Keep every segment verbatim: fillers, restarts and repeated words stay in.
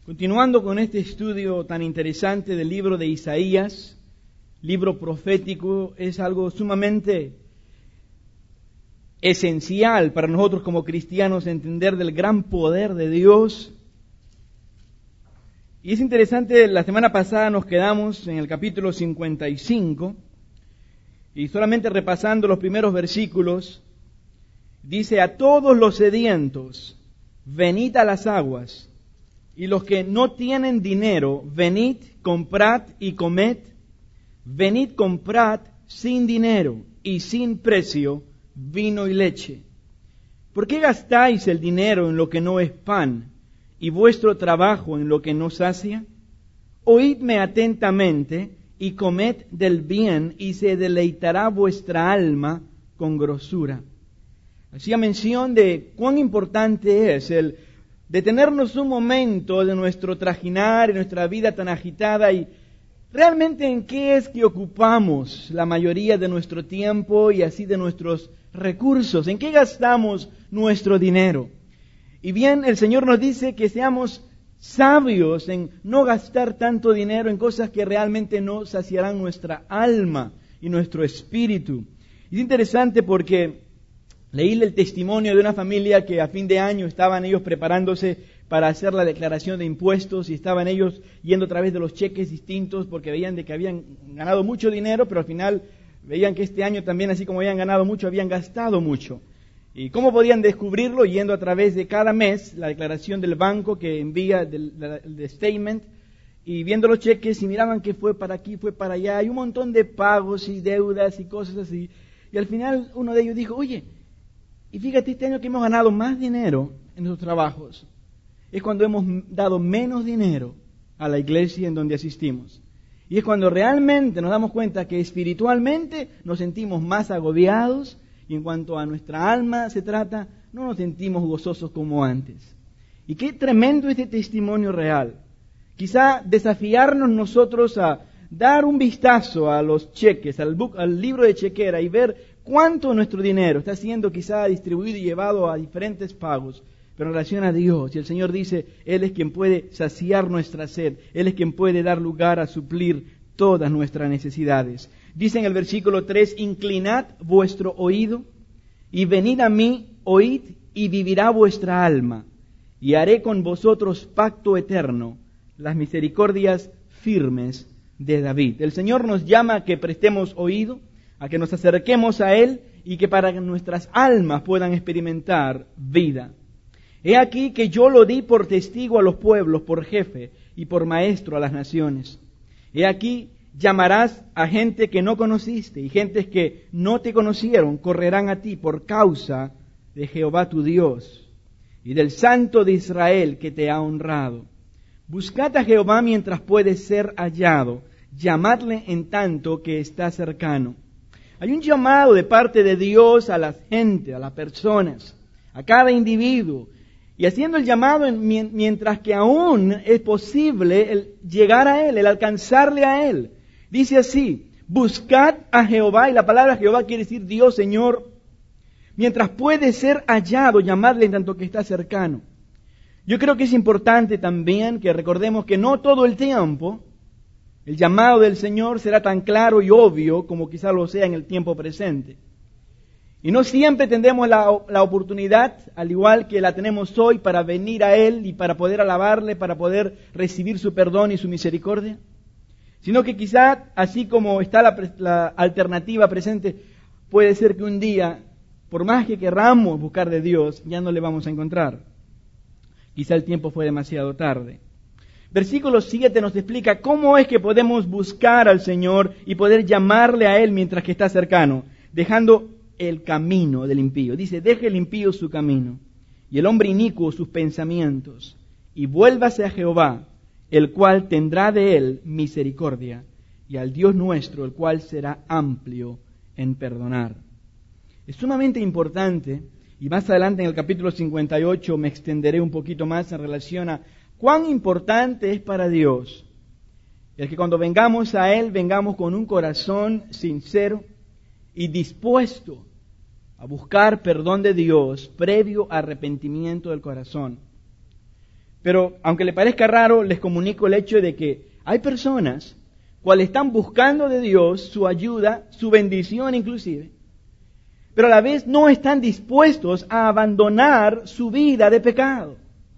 Continuando con este estudio tan interesante del libro de Isaías, libro profético, es algo sumamente esencial para nosotros como cristianos entender del gran poder de Dios. Y es interesante, la semana pasada nos quedamos en el capítulo cincuenta y cinco, y solamente repasando los primeros versículos, dice: a todos los sedientos, venid a las aguas, y los que no tienen dinero, venid, comprad y comed. Venid, comprad sin dinero y sin precio vino y leche. ¿Por qué gastáis el dinero en lo que no es pan, y vuestro trabajo en lo que no sacia? Oídme atentamente y comed del bien, y se deleitará vuestra alma con grosura. Hacía mención de cuán importante es el detenernos un momento de nuestro trajinar, de nuestra vida tan agitada, y realmente en qué es que ocupamos la mayoría de nuestro tiempo y así de nuestros recursos, en qué gastamos nuestro dinero. Y bien, el Señor nos dice que seamos sabios en no gastar tanto dinero en cosas que realmente no saciarán nuestra alma y nuestro espíritu. Y es interesante porque leí el testimonio de una familia que a fin de año estaban ellos preparándose para hacer la declaración de impuestos, y estaban ellos yendo a través de los cheques distintos porque veían de que habían ganado mucho dinero, pero al final veían que este año también, así como habían ganado mucho, habían gastado mucho. ¿Y cómo podían descubrirlo? Yendo a través de cada mes la declaración del banco que envía del, del statement, y viendo los cheques y miraban que fue para aquí, fue para allá, hay un montón de pagos y deudas y cosas así. Y al final uno de ellos dijo: oye, y fíjate, este año que hemos ganado más dinero en nuestros trabajos, es cuando hemos dado menos dinero a la iglesia en donde asistimos. Y es cuando realmente nos damos cuenta que espiritualmente nos sentimos más agobiados, y en cuanto a nuestra alma se trata, no nos sentimos gozosos como antes. Y qué tremendo este testimonio real. Quizá desafiarnos nosotros a dar un vistazo a los cheques, al, book, al libro de chequera, y ver cuánto nuestro dinero está siendo quizá distribuido y llevado a diferentes pagos, pero en relación a Dios. Y el Señor dice: Él es quien puede saciar nuestra sed, Él es quien puede dar lugar a suplir todas nuestras necesidades. Dice en el versículo tres: inclinad vuestro oído y venid a mí, oíd y vivirá vuestra alma, y haré con vosotros pacto eterno, las misericordias firmes de David. El Señor nos llama a que prestemos oído, a que nos acerquemos a Él, y que para que nuestras almas puedan experimentar vida. He aquí que yo lo di por testigo a los pueblos, por jefe y por maestro a las naciones. He aquí llamarás a gente que no conociste, y gentes que no te conocieron correrán a ti por causa de Jehová tu Dios y del Santo de Israel que te ha honrado. Buscad a Jehová mientras puede ser hallado, llamadle en tanto que está cercano. Hay un llamado de parte de Dios a la gente, a las personas, a cada individuo, y haciendo el llamado en, mientras que aún es posible el llegar a Él, el alcanzarle a Él. Dice así: buscad a Jehová, y la palabra Jehová quiere decir Dios, Señor, mientras puede ser hallado, llamadle en tanto que está cercano. Yo creo que es importante también que recordemos que no todo el tiempo el llamado del Señor será tan claro y obvio como quizá lo sea en el tiempo presente. Y no siempre tendremos la, la oportunidad, al igual que la tenemos hoy, para venir a Él y para poder alabarle, para poder recibir su perdón y su misericordia. Sino que quizá, así como está la, la alternativa presente, puede ser que un día, por más que querramos buscar de Dios, ya no le vamos a encontrar. Quizá el tiempo fue demasiado tarde. Versículo siete nos explica cómo es que podemos buscar al Señor y poder llamarle a Él mientras que está cercano, dejando el camino del impío. Dice: deje el impío su camino y el hombre inicuo sus pensamientos, y vuélvase a Jehová, el cual tendrá de él misericordia, y al Dios nuestro, el cual será amplio en perdonar. Es sumamente importante, y más adelante en el capítulo cincuenta y ocho me extenderé un poquito más en relación a cuán importante es para Dios el que cuando vengamos a Él, vengamos con un corazón sincero y dispuesto a buscar perdón de Dios previo arrepentimiento del corazón. Pero aunque le parezca raro, les comunico el hecho de que hay personas cuales están buscando de Dios su ayuda, su bendición inclusive, pero a la vez no están dispuestos a abandonar su vida de pecado.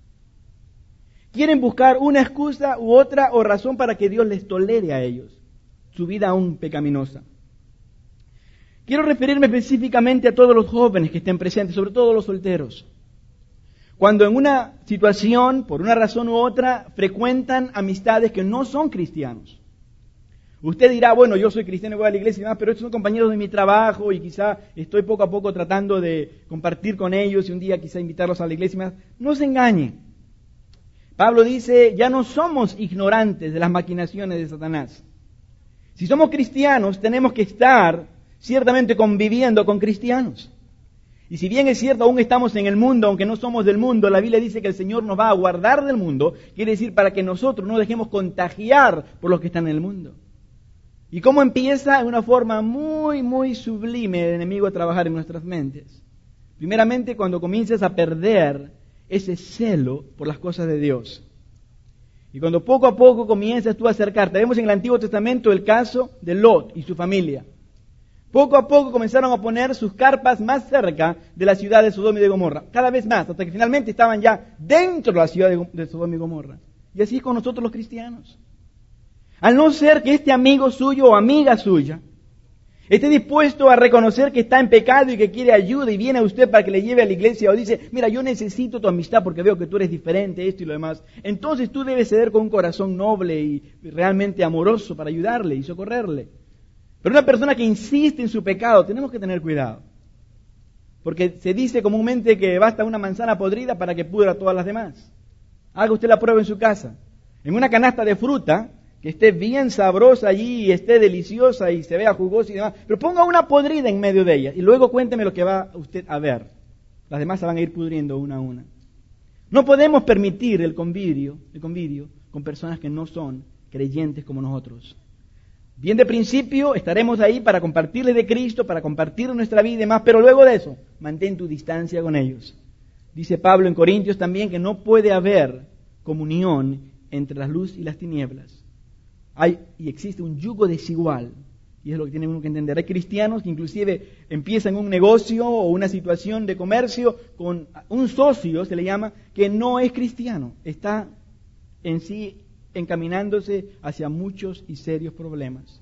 Quieren buscar una excusa u otra o razón para que Dios les tolere a ellos su vida aún pecaminosa. Quiero referirme específicamente a todos los jóvenes que estén presentes, sobre todo los solteros. Cuando en una situación, por una razón u otra, frecuentan amistades que no son cristianos. Usted dirá, bueno, yo soy cristiano y voy a la iglesia y demás, pero estos son compañeros de mi trabajo y quizá estoy poco a poco tratando de compartir con ellos y un día quizá invitarlos a la iglesia y demás. No se engañen. Pablo dice, ya no somos ignorantes de las maquinaciones de Satanás. Si somos cristianos, tenemos que estar ciertamente conviviendo con cristianos. Y si bien es cierto, aún estamos en el mundo, aunque no somos del mundo, la Biblia dice que el Señor nos va a guardar del mundo, quiere decir para que nosotros no dejemos contagiar por los que están en el mundo. ¿Y cómo empieza? En una forma muy, muy sublime el enemigo a trabajar en nuestras mentes. Primeramente, cuando comienzas a perder ese celo por las cosas de Dios. Y cuando poco a poco comienzas tú a acercarte. Vemos en el Antiguo Testamento el caso de Lot y su familia. Poco a poco comenzaron a poner sus carpas más cerca de la ciudad de Sodoma y de Gomorra. Cada vez más, hasta que finalmente estaban ya dentro de la ciudad de, de Sodoma y Gomorra. Y así es con nosotros los cristianos. Al no ser que este amigo suyo o amiga suya esté dispuesto a reconocer que está en pecado y que quiere ayuda y viene a usted para que le lleve a la iglesia o dice, mira, yo necesito tu amistad porque veo que tú eres diferente, esto y lo demás. Entonces tú debes ceder con un corazón noble y realmente amoroso para ayudarle y socorrerle. Pero una persona que insiste en su pecado, tenemos que tener cuidado. Porque se dice comúnmente que basta una manzana podrida para que pudra todas las demás. Haga usted la prueba en su casa. En una canasta de fruta, que esté bien sabrosa allí y esté deliciosa y se vea jugosa y demás, pero ponga una podrida en medio de ella y luego cuénteme lo que va usted a ver. Las demás se van a ir pudriendo una a una. No podemos permitir el convivio, el convivio con personas que no son creyentes como nosotros. Bien de principio estaremos ahí para compartirles de Cristo, para compartir nuestra vida y demás, pero luego de eso, mantén tu distancia con ellos. Dice Pablo en Corintios también que no puede haber comunión entre la luz y las tinieblas. Hay y existe un yugo desigual, y es lo que tiene uno que entender. Hay cristianos que inclusive empiezan un negocio o una situación de comercio con un socio, se le llama, que no es cristiano, está en sí encaminándose hacia muchos y serios problemas.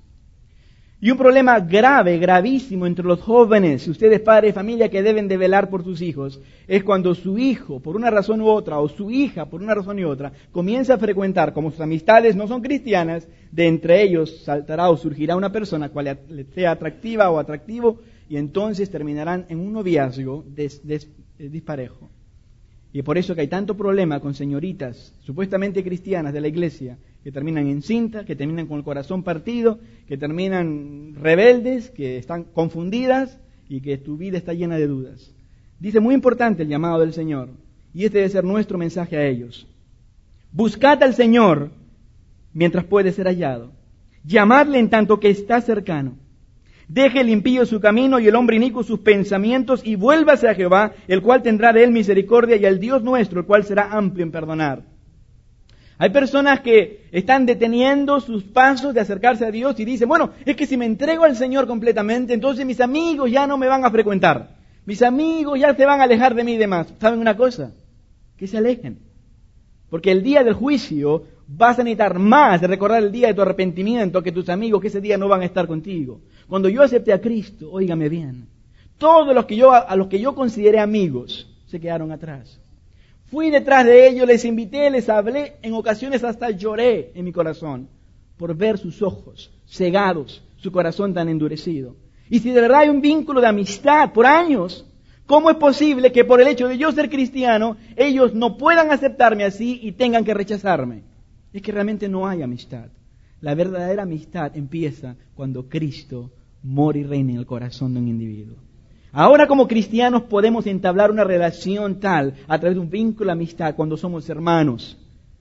Y un problema grave, gravísimo entre los jóvenes, ustedes padres de familia que deben de velar por sus hijos, es cuando su hijo, por una razón u otra, o su hija, por una razón u otra, comienza a frecuentar, como sus amistades no son cristianas, de entre ellos saltará o surgirá una persona cual le sea atractiva o atractivo, y entonces terminarán en un noviazgo des, des, disparejo. Y por eso que hay tanto problema con señoritas supuestamente cristianas de la iglesia que terminan en cinta, que terminan con el corazón partido, que terminan rebeldes, que están confundidas y que tu vida está llena de dudas. Dice muy importante el llamado del Señor y este debe ser nuestro mensaje a ellos. Buscad al Señor mientras puede ser hallado. Llamadle en tanto que está cercano. Deje el impío su camino y el hombre inicuo sus pensamientos y vuélvase a Jehová, el cual tendrá de él misericordia, y al Dios nuestro, el cual será amplio en perdonar. Hay personas que están deteniendo sus pasos de acercarse a Dios y dicen, bueno, es que si me entrego al Señor completamente, entonces mis amigos ya no me van a frecuentar. Mis amigos ya se van a alejar de mí y demás. ¿Saben una cosa? Que se alejen. Porque el día del juicio vas a necesitar más de recordar el día de tu arrepentimiento que tus amigos que ese día no van a estar contigo. Cuando yo acepté a Cristo, óigame bien, todos los que yo, a los que yo consideré amigos se quedaron atrás. Fui detrás de ellos, les invité, les hablé, en ocasiones hasta lloré en mi corazón por ver sus ojos cegados, su corazón tan endurecido. Y si de verdad hay un vínculo de amistad por años, ¿cómo es posible que por el hecho de yo ser cristiano, ellos no puedan aceptarme así y tengan que rechazarme? Es que realmente no hay amistad. La verdadera amistad empieza cuando Cristo mora y reina en el corazón de un individuo. Ahora como cristianos podemos entablar una relación tal a través de un vínculo de amistad cuando somos hermanos.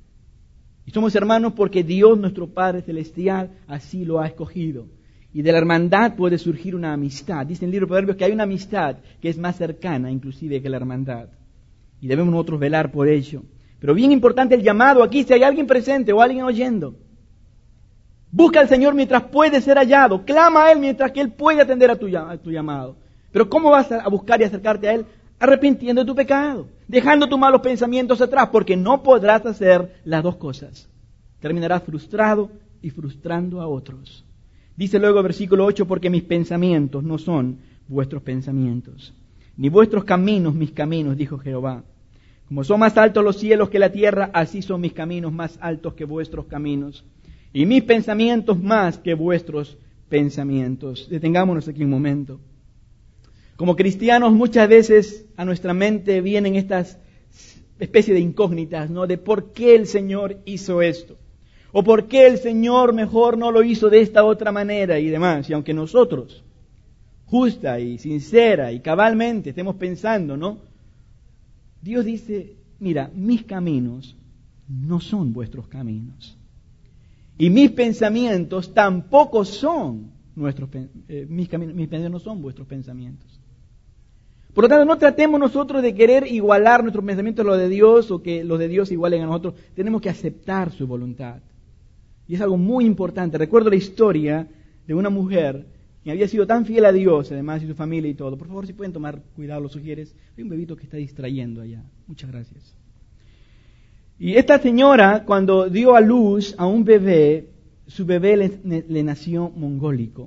Y somos hermanos porque Dios, nuestro Padre Celestial, así lo ha escogido. Y de la hermandad puede surgir una amistad. Dice en el libro de Proverbios que hay una amistad que es más cercana inclusive que la hermandad. Y debemos nosotros velar por ello. Pero bien importante el llamado aquí, si hay alguien presente o alguien oyendo. Busca al Señor mientras puede ser hallado. Clama a Él mientras que Él puede atender a tu, a tu llamado. Pero ¿cómo vas a buscar y acercarte a Él? Arrepintiendo de tu pecado, dejando tus malos pensamientos atrás, porque no podrás hacer las dos cosas. Terminarás frustrado y frustrando a otros. Dice luego el versículo ocho, porque mis pensamientos no son vuestros pensamientos, ni vuestros caminos mis caminos, dijo Jehová. Como son más altos los cielos que la tierra, así son mis caminos más altos que vuestros caminos, y mis pensamientos más que vuestros pensamientos. Detengámonos aquí un momento. Como cristianos muchas veces a nuestra mente vienen estas especies de incógnitas, ¿no? De por qué el Señor hizo esto, o por qué el Señor mejor no lo hizo de esta otra manera y demás. Y aunque nosotros, justa y sincera y cabalmente, estemos pensando, ¿no? Dios dice, mira, mis caminos no son vuestros caminos, y mis pensamientos tampoco son nuestros eh, mis caminos, mis pensamientos no son vuestros pensamientos. Por lo tanto, no tratemos nosotros de querer igualar nuestros pensamientos a los de Dios o que los de Dios igualen a nosotros. Tenemos que aceptar su voluntad. Y es algo muy importante. Recuerdo la historia de una mujer que había sido tan fiel a Dios, además, y su familia y todo. Por favor, si pueden tomar cuidado, los sugieres. Hay un bebito que está distrayendo allá. Muchas gracias. Y esta señora, cuando dio a luz a un bebé, su bebé le, le nació mongólico.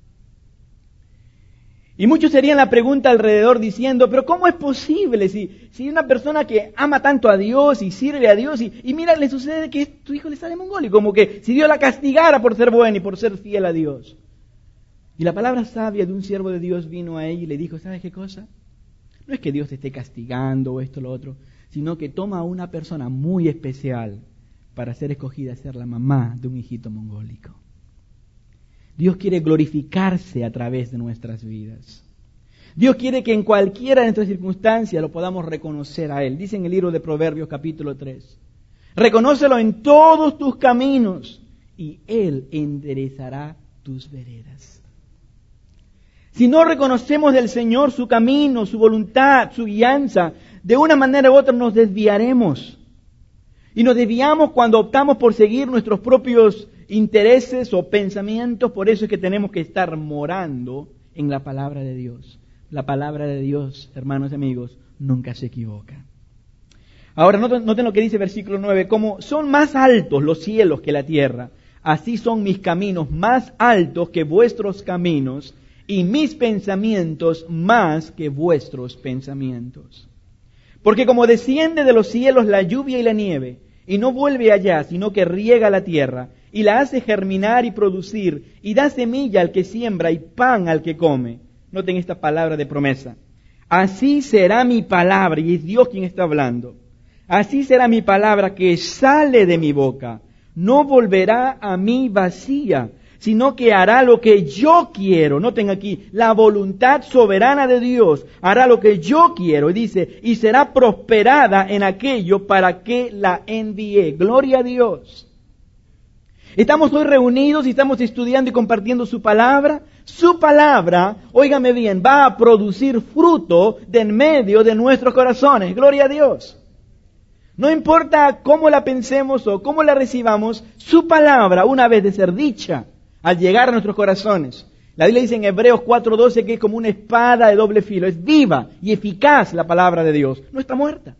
Y muchos serían la pregunta alrededor diciendo, pero ¿cómo es posible si, si una persona que ama tanto a Dios y sirve a Dios y, y mira, le sucede que tu hijo le sale mongólico, como que si Dios la castigara por ser buena y por ser fiel a Dios? Y la palabra sabia de un siervo de Dios vino a ella y le dijo, ¿sabes qué cosa? No es que Dios te esté castigando o esto o lo otro, sino que toma a una persona muy especial para ser escogida a ser la mamá de un hijito mongólico. Dios quiere glorificarse a través de nuestras vidas. Dios quiere que en cualquiera de nuestras circunstancias lo podamos reconocer a Él. Dice en el libro de Proverbios capítulo tres, reconócelo en todos tus caminos y Él enderezará tus veredas. Si no reconocemos del Señor su camino, su voluntad, su guianza, de una manera u otra nos desviaremos. Y nos desviamos cuando optamos por seguir nuestros propios intereses o pensamientos. Por eso es que tenemos que estar morando en la palabra de Dios. La palabra de Dios, hermanos y amigos, nunca se equivoca. Ahora, noten lo que dice el versículo nueve. Como son más altos los cielos que la tierra, así son mis caminos más altos que vuestros caminos, y mis pensamientos más que vuestros pensamientos. Porque como desciende de los cielos la lluvia y la nieve, y no vuelve allá, sino que riega la tierra, y la hace germinar y producir, y da semilla al que siembra y pan al que come. Noten esta palabra de promesa. Así será mi palabra, y es Dios quien está hablando. Así será mi palabra que sale de mi boca. No volverá a mí vacía, sino que hará lo que yo quiero. Noten aquí, la voluntad soberana de Dios hará lo que yo quiero. Y dice, y será prosperada en aquello para que la envié. Gloria a Dios. Estamos hoy reunidos y estamos estudiando y compartiendo su palabra. Su palabra, óigame bien, va a producir fruto de en medio de nuestros corazones. Gloria a Dios. No importa cómo la pensemos o cómo la recibamos, su palabra, una vez de ser dicha, al llegar a nuestros corazones. La Biblia dice en Hebreos cuatro doce que es como una espada de doble filo. Es viva y eficaz la palabra de Dios. No está muerta.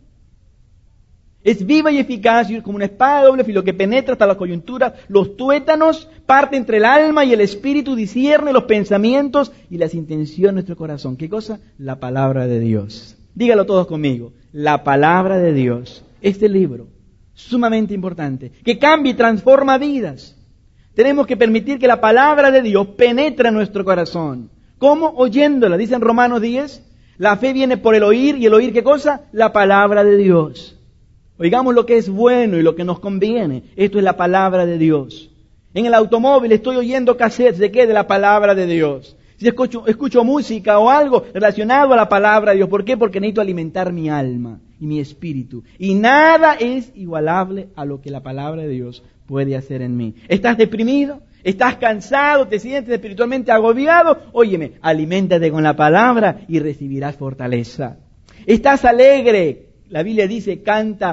Es viva y eficaz y como una espada de doble filo que penetra hasta las coyunturas, los tuétanos, parte entre el alma y el espíritu, discierne los pensamientos y las intenciones de nuestro corazón. ¿Qué cosa? La palabra de Dios. Dígalo todos conmigo. La palabra de Dios. Este libro, sumamente importante, que cambia y transforma vidas. Tenemos que permitir que la palabra de Dios penetre en nuestro corazón. ¿Cómo? Oyéndola. Dice en Romanos diez, la fe viene por el oír, y el oír, ¿qué cosa? La palabra de Dios. Oigamos lo que es bueno y lo que nos conviene. Esto es la palabra de Dios. En el automóvil estoy oyendo cassettes, ¿de qué? De la palabra de Dios. Si escucho, escucho música o algo relacionado a la palabra de Dios. ¿Por qué? Porque necesito alimentar mi alma y mi espíritu. Y nada es igualable a lo que la palabra de Dios puede hacer en mí. ¿Estás deprimido? ¿Estás cansado? ¿Te sientes espiritualmente agobiado? Óyeme, aliméntate con la palabra y recibirás fortaleza. ¿Estás alegre? La Biblia dice, canta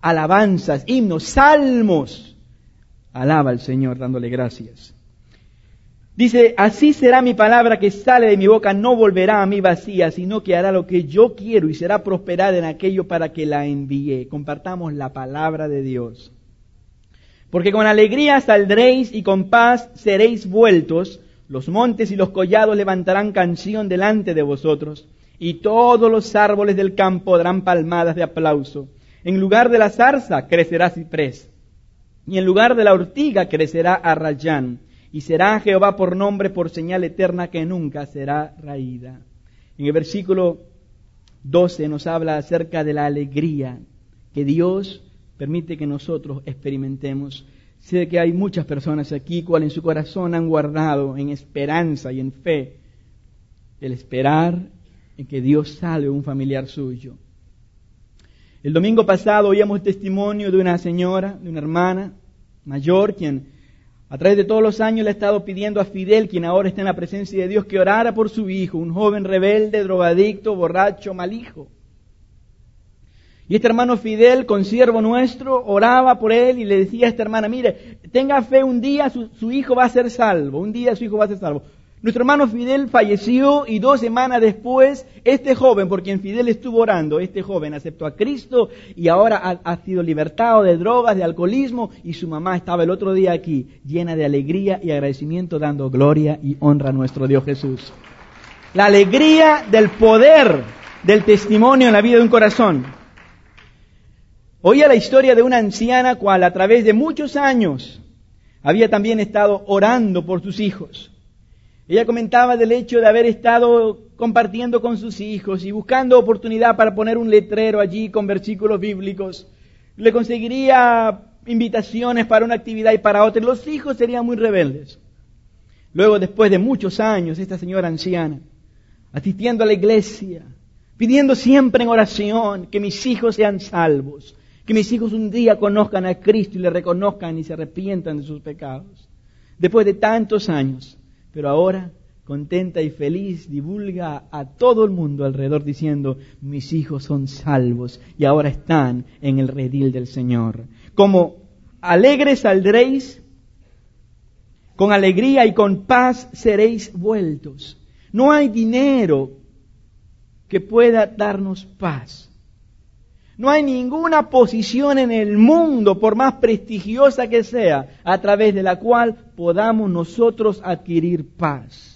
alabanzas, himnos, salmos. Alaba al Señor dándole gracias. Dice, así será mi palabra que sale de mi boca, no volverá a mí vacía, sino que hará lo que yo quiero y será prosperada en aquello para que la envíe. Compartamos la palabra de Dios. Porque con alegría saldréis y con paz seréis vueltos. Los montes y los collados levantarán canción delante de vosotros, y todos los árboles del campo darán palmadas de aplauso. En lugar de la zarza crecerá ciprés, y en lugar de la ortiga crecerá arrayán. Y será Jehová por nombre, por señal eterna que nunca será raída. En el versículo doce nos habla acerca de la alegría que Dios permite que nosotros experimentemos. Sé que hay muchas personas aquí cuales en su corazón han guardado en esperanza y en fe el esperar en que Dios salve a un familiar suyo. El domingo pasado oíamos testimonio de una señora, de una hermana mayor, quien a través de todos los años le ha estado pidiendo a Fidel, quien ahora está en la presencia de Dios, que orara por su hijo, un joven rebelde, drogadicto, borracho, mal hijo. Y este hermano Fidel, consiervo nuestro, oraba por él y le decía a esta hermana, mire, tenga fe, un día su, su hijo va a ser salvo, un día su hijo va a ser salvo. Nuestro hermano Fidel falleció y dos semanas después, este joven, por quien Fidel estuvo orando, este joven aceptó a Cristo y ahora ha, ha sido libertado de drogas, de alcoholismo, y su mamá estaba el otro día aquí, llena de alegría y agradecimiento, dando gloria y honra a nuestro Dios Jesús. La alegría del poder del testimonio en la vida de un corazón. Oía la historia de una anciana cual a través de muchos años había también estado orando por sus hijos. Ella comentaba del hecho de haber estado compartiendo con sus hijos y buscando oportunidad para poner un letrero allí con versículos bíblicos. Le conseguiría invitaciones para una actividad y para otra. Los hijos serían muy rebeldes. Luego, después de muchos años, esta señora anciana, asistiendo a la iglesia, pidiendo siempre en oración que mis hijos sean salvos, que mis hijos un día conozcan a Cristo y le reconozcan y se arrepientan de sus pecados. Después de tantos años, pero ahora, contenta y feliz, divulga a todo el mundo alrededor diciendo, mis hijos son salvos y ahora están en el redil del Señor. Como alegres saldréis, con alegría y con paz seréis vueltos. No hay dinero que pueda darnos paz. No hay ninguna posición en el mundo, por más prestigiosa que sea, a través de la cual podamos nosotros adquirir paz.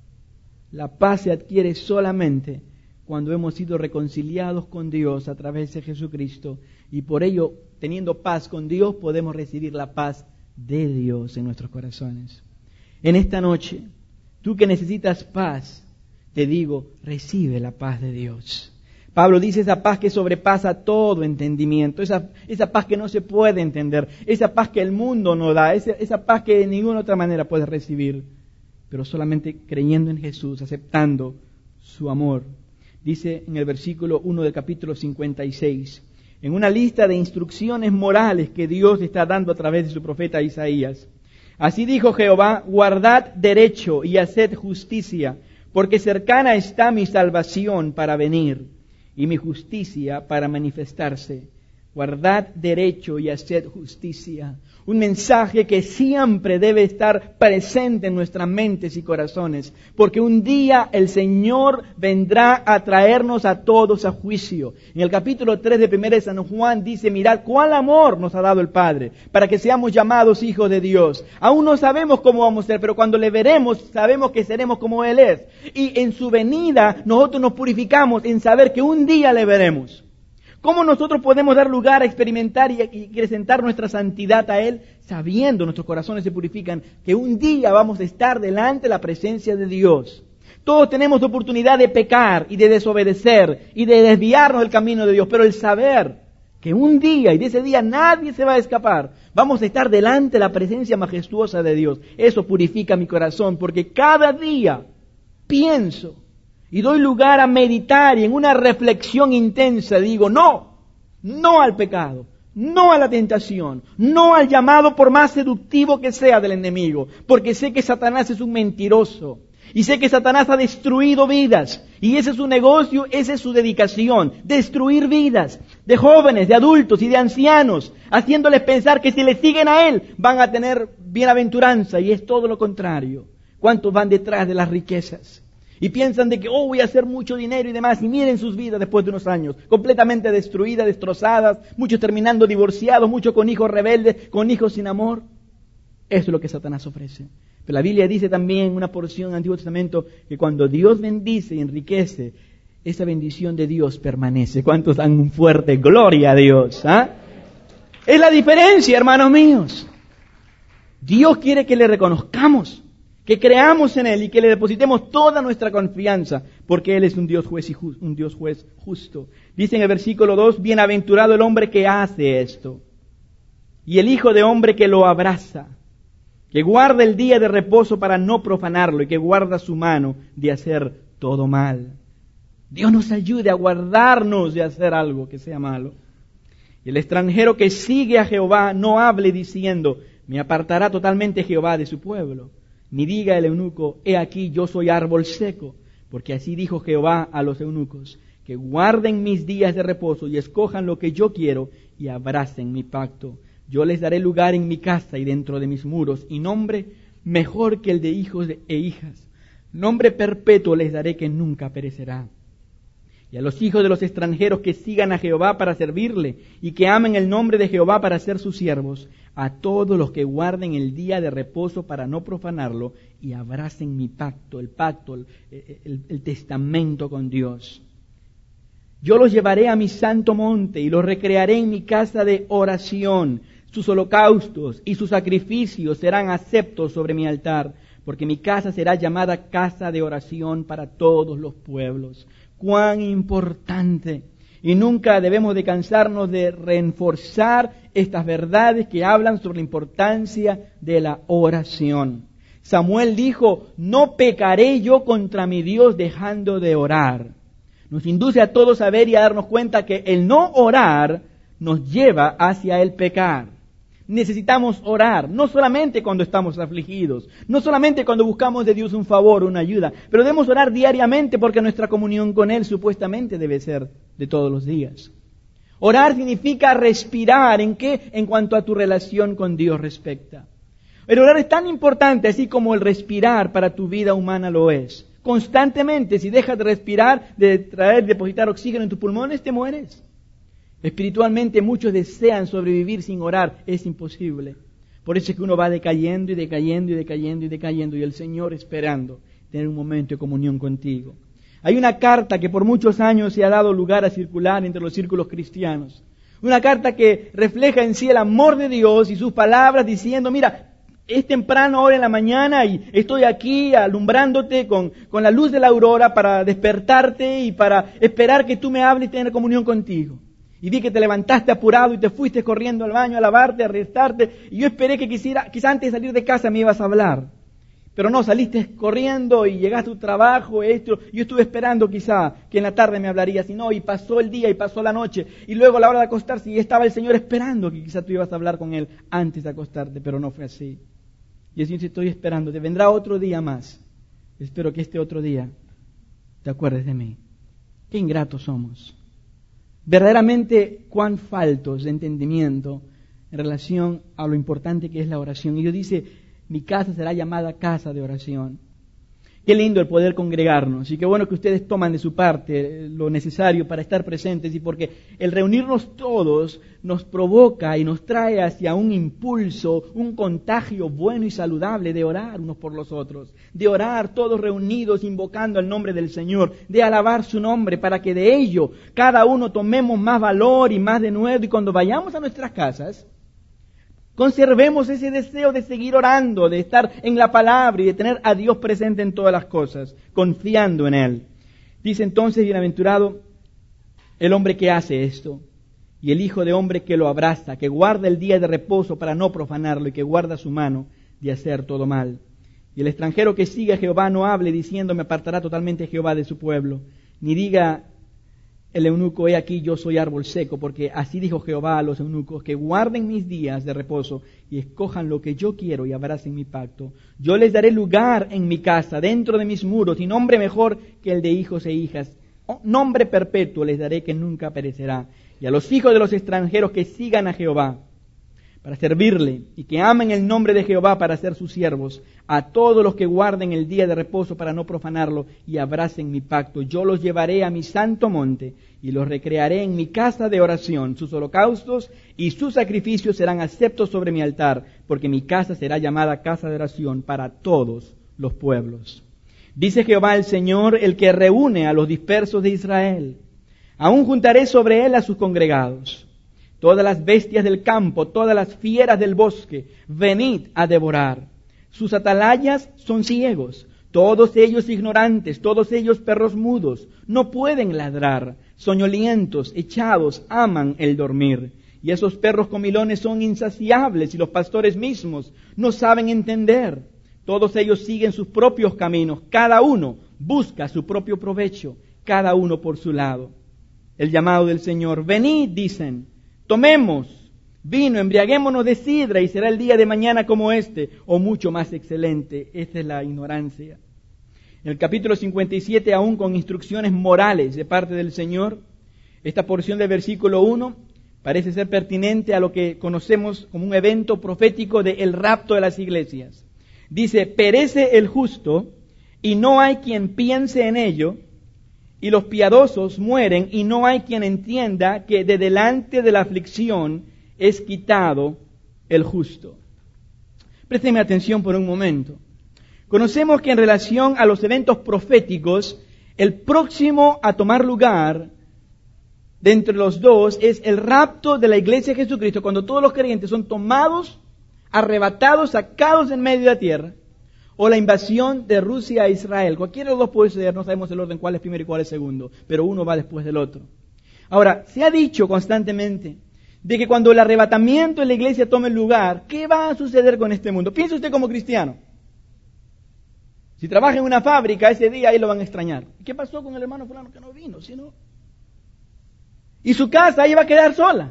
La paz se adquiere solamente cuando hemos sido reconciliados con Dios a través de Jesucristo, y por ello, teniendo paz con Dios, podemos recibir la paz de Dios en nuestros corazones. En esta noche, tú que necesitas paz, te digo, recibe la paz de Dios. Pablo dice esa paz que sobrepasa todo entendimiento, esa, esa paz que no se puede entender, esa paz que el mundo no da, esa, esa paz que de ninguna otra manera puedes recibir, pero solamente creyendo en Jesús, aceptando su amor. Dice en el versículo uno del capítulo cincuenta y seis, en una lista de instrucciones morales que Dios está dando a través de su profeta Isaías. Así dijo Jehová, guardad derecho y haced justicia, porque cercana está mi salvación para venir y mi justicia para manifestarse. Guardad derecho y haced justicia. Un mensaje que siempre debe estar presente en nuestras mentes y corazones, porque un día el Señor vendrá a traernos a todos a juicio. En el capítulo tres de Primera de San Juan dice, mirad cuál amor nos ha dado el Padre, para que seamos llamados hijos de Dios. Aún no sabemos cómo vamos a ser, pero cuando le veremos, sabemos que seremos como Él es. Y en su venida, nosotros nos purificamos en saber que un día le veremos. ¿Cómo nosotros podemos dar lugar a experimentar y acrecentar nuestra santidad a Él? Sabiendo, nuestros corazones se purifican, que un día vamos a estar delante de la presencia de Dios. Todos tenemos oportunidad de pecar y de desobedecer y de desviarnos del camino de Dios, pero el saber que un día, y de ese día nadie se va a escapar, vamos a estar delante de la presencia majestuosa de Dios. Eso purifica mi corazón, porque cada día pienso y doy lugar a meditar y en una reflexión intensa digo, no, no al pecado, no a la tentación, no al llamado por más seductivo que sea del enemigo, porque sé que Satanás es un mentiroso, Y sé que Satanás ha destruido vidas. Y ese es su negocio, esa es su dedicación. Destruir vidas de jóvenes, de adultos y de ancianos. Haciéndoles pensar que si le siguen a él van a tener bienaventuranza. Y es todo lo contrario. ¿Cuántos van detrás de las riquezas? Y piensan de que, oh, voy a hacer mucho dinero y demás. Y miren sus vidas después de unos años. Completamente destruidas, destrozadas. Muchos terminando divorciados, muchos con hijos rebeldes, con hijos sin amor. Eso es lo que Satanás ofrece. Pero la Biblia dice también, una porción del Antiguo Testamento, que cuando Dios bendice y enriquece, esa bendición de Dios permanece. ¿Cuántos dan un fuerte gloria a Dios? ¿Ah? Es la diferencia, hermanos míos. Dios quiere que le reconozcamos, que creamos en Él y que le depositemos toda nuestra confianza, porque Él es un Dios juez y ju- un Dios juez justo. Dice en el versículo dos, bienaventurado el hombre que hace esto, y el hijo de hombre que lo abraza, que guarda el día de reposo para no profanarlo y que guarda su mano de hacer todo mal. Dios nos ayude a guardarnos de hacer algo que sea malo. Y el extranjero que sigue a Jehová no hable diciendo, me apartará totalmente Jehová de su pueblo. Ni diga el eunuco, he aquí yo soy árbol seco, porque así dijo Jehová a los eunucos, que guarden mis días de reposo y escojan lo que yo quiero y abracen mi pacto. Yo les daré lugar en mi casa y dentro de mis muros, y nombre mejor que el de hijos e hijas. Nombre perpetuo les daré que nunca perecerá. Y a los hijos de los extranjeros que sigan a Jehová para servirle, y que amen el nombre de Jehová para ser sus siervos, a todos los que guarden el día de reposo para no profanarlo, y abracen mi pacto, el pacto, el, el, el testamento con Dios. Yo los llevaré a mi santo monte, y los recrearé en mi casa de oración. Sus holocaustos y sus sacrificios serán aceptos sobre mi altar, porque mi casa será llamada casa de oración para todos los pueblos. ¡Cuán importante! Y nunca debemos de cansarnos de reforzar estas verdades que hablan sobre la importancia de la oración. Samuel dijo, no pecaré yo contra mi Dios dejando de orar. Nos induce a todos a ver y a darnos cuenta que el no orar nos lleva hacia el pecar. Necesitamos orar, no solamente cuando estamos afligidos, no solamente cuando buscamos de Dios un favor, una ayuda, pero debemos orar diariamente porque nuestra comunión con Él supuestamente debe ser de todos los días. Orar significa respirar, ¿en qué? En cuanto a tu relación con Dios respecta. El orar es tan importante así como el respirar para tu vida humana lo es. Constantemente, si dejas de respirar, de traer, depositar oxígeno en tus pulmones, te mueres. Espiritualmente muchos desean sobrevivir sin orar, es imposible. Por eso es que uno va decayendo y decayendo y decayendo y decayendo y el Señor esperando tener un momento de comunión contigo. Hay una carta que por muchos años se ha dado lugar a circular entre los círculos cristianos. Una carta que refleja en sí el amor de Dios y sus palabras diciendo, mira, es temprano ahora en la mañana y estoy aquí alumbrándote con, con la luz de la aurora para despertarte y para esperar que tú me hables y tener comunión contigo. Y vi que te levantaste apurado y te fuiste corriendo al baño a lavarte, a restarte. Y yo esperé que quisiera, quizá antes de salir de casa me ibas a hablar. Pero no, saliste corriendo y llegaste a tu trabajo, esto. Yo estuve esperando quizá que en la tarde me hablarías. Y no, y pasó el día y pasó la noche. Y luego a la hora de acostarse y estaba el Señor esperando que quizá tú ibas a hablar con Él antes de acostarte. Pero no fue así. Y el Señor dice, estoy esperando. Te vendrá otro día más. Espero que este otro día te acuerdes de mí. Qué ingratos somos. Verdaderamente cuán faltos de entendimiento en relación a lo importante que es la oración. Y Dios dice, mi casa será llamada casa de oración. Qué lindo el poder congregarnos y qué bueno que ustedes toman de su parte lo necesario para estar presentes y porque el reunirnos todos nos provoca y nos trae hacia un impulso, un contagio bueno y saludable de orar unos por los otros, de orar todos reunidos invocando el nombre del Señor, de alabar su nombre para que de ello cada uno tomemos más valor y más de nuevo y cuando vayamos a nuestras casas conservemos ese deseo de seguir orando, de estar en la palabra y de tener a Dios presente en todas las cosas, confiando en Él. Dice entonces, bienaventurado el hombre que hace esto, y el hijo de hombre que lo abraza, que guarda el día de reposo para no profanarlo y que guarda su mano de hacer todo mal. Y el extranjero que sigue a Jehová no hable diciendo, me apartará totalmente Jehová de su pueblo, ni diga el eunuco: he aquí yo soy árbol seco, porque así dijo Jehová a los eunucos, que guarden mis días de reposo y escojan lo que yo quiero y abracen mi pacto. Yo les daré lugar en mi casa, dentro de mis muros, y nombre mejor que el de hijos e hijas. Nombre perpetuo les daré que nunca perecerá. Y a los hijos de los extranjeros que sigan a Jehová para servirle y que amen el nombre de Jehová para ser sus siervos, a todos los que guarden el día de reposo para no profanarlo y abracen mi pacto, yo los llevaré a mi santo monte y los recrearé en mi casa de oración. Sus holocaustos y sus sacrificios serán aceptos sobre mi altar, porque mi casa será llamada casa de oración para todos los pueblos. Dice Jehová el Señor, el que reúne a los dispersos de Israel. Aún juntaré sobre él a sus congregados. Todas las bestias del campo, todas las fieras del bosque, venid a devorar. Sus atalayas son ciegos, todos ellos ignorantes, todos ellos perros mudos, no pueden ladrar, soñolientos, echados, aman el dormir. Y esos perros comilones son insaciables y los pastores mismos no saben entender. Todos ellos siguen sus propios caminos, cada uno busca su propio provecho, cada uno por su lado. El llamado del Señor: venid, dicen, tomemos vino, embriaguémonos de sidra, y será el día de mañana como este, o mucho más excelente. Esta es la ignorancia. En el capítulo cincuenta y siete, aún con instrucciones morales de parte del Señor, esta porción del versículo uno parece ser pertinente a lo que conocemos como un evento profético del rapto de las iglesias. Dice: perece el justo, y no hay quien piense en ello, y los piadosos mueren, y no hay quien entienda que de delante de la aflicción es quitado el justo. Présteme atención por un momento. Conocemos que en relación a los eventos proféticos, el próximo a tomar lugar de entre los dos es el rapto de la iglesia de Jesucristo, cuando todos los creyentes son tomados, arrebatados, sacados en medio de la tierra, o la invasión de Rusia a Israel. Cualquiera de los dos puede ser, no sabemos el orden cuál es primero y cuál es segundo, pero uno va después del otro. Ahora, se ha dicho constantemente de que cuando el arrebatamiento de la iglesia tome lugar, ¿qué va a suceder con este mundo? Piense usted como cristiano. Si trabaja en una fábrica, ese día ahí lo van a extrañar. ¿Qué pasó con el hermano fulano que no vino? ¿Sí, no? Y su casa ahí va a quedar sola.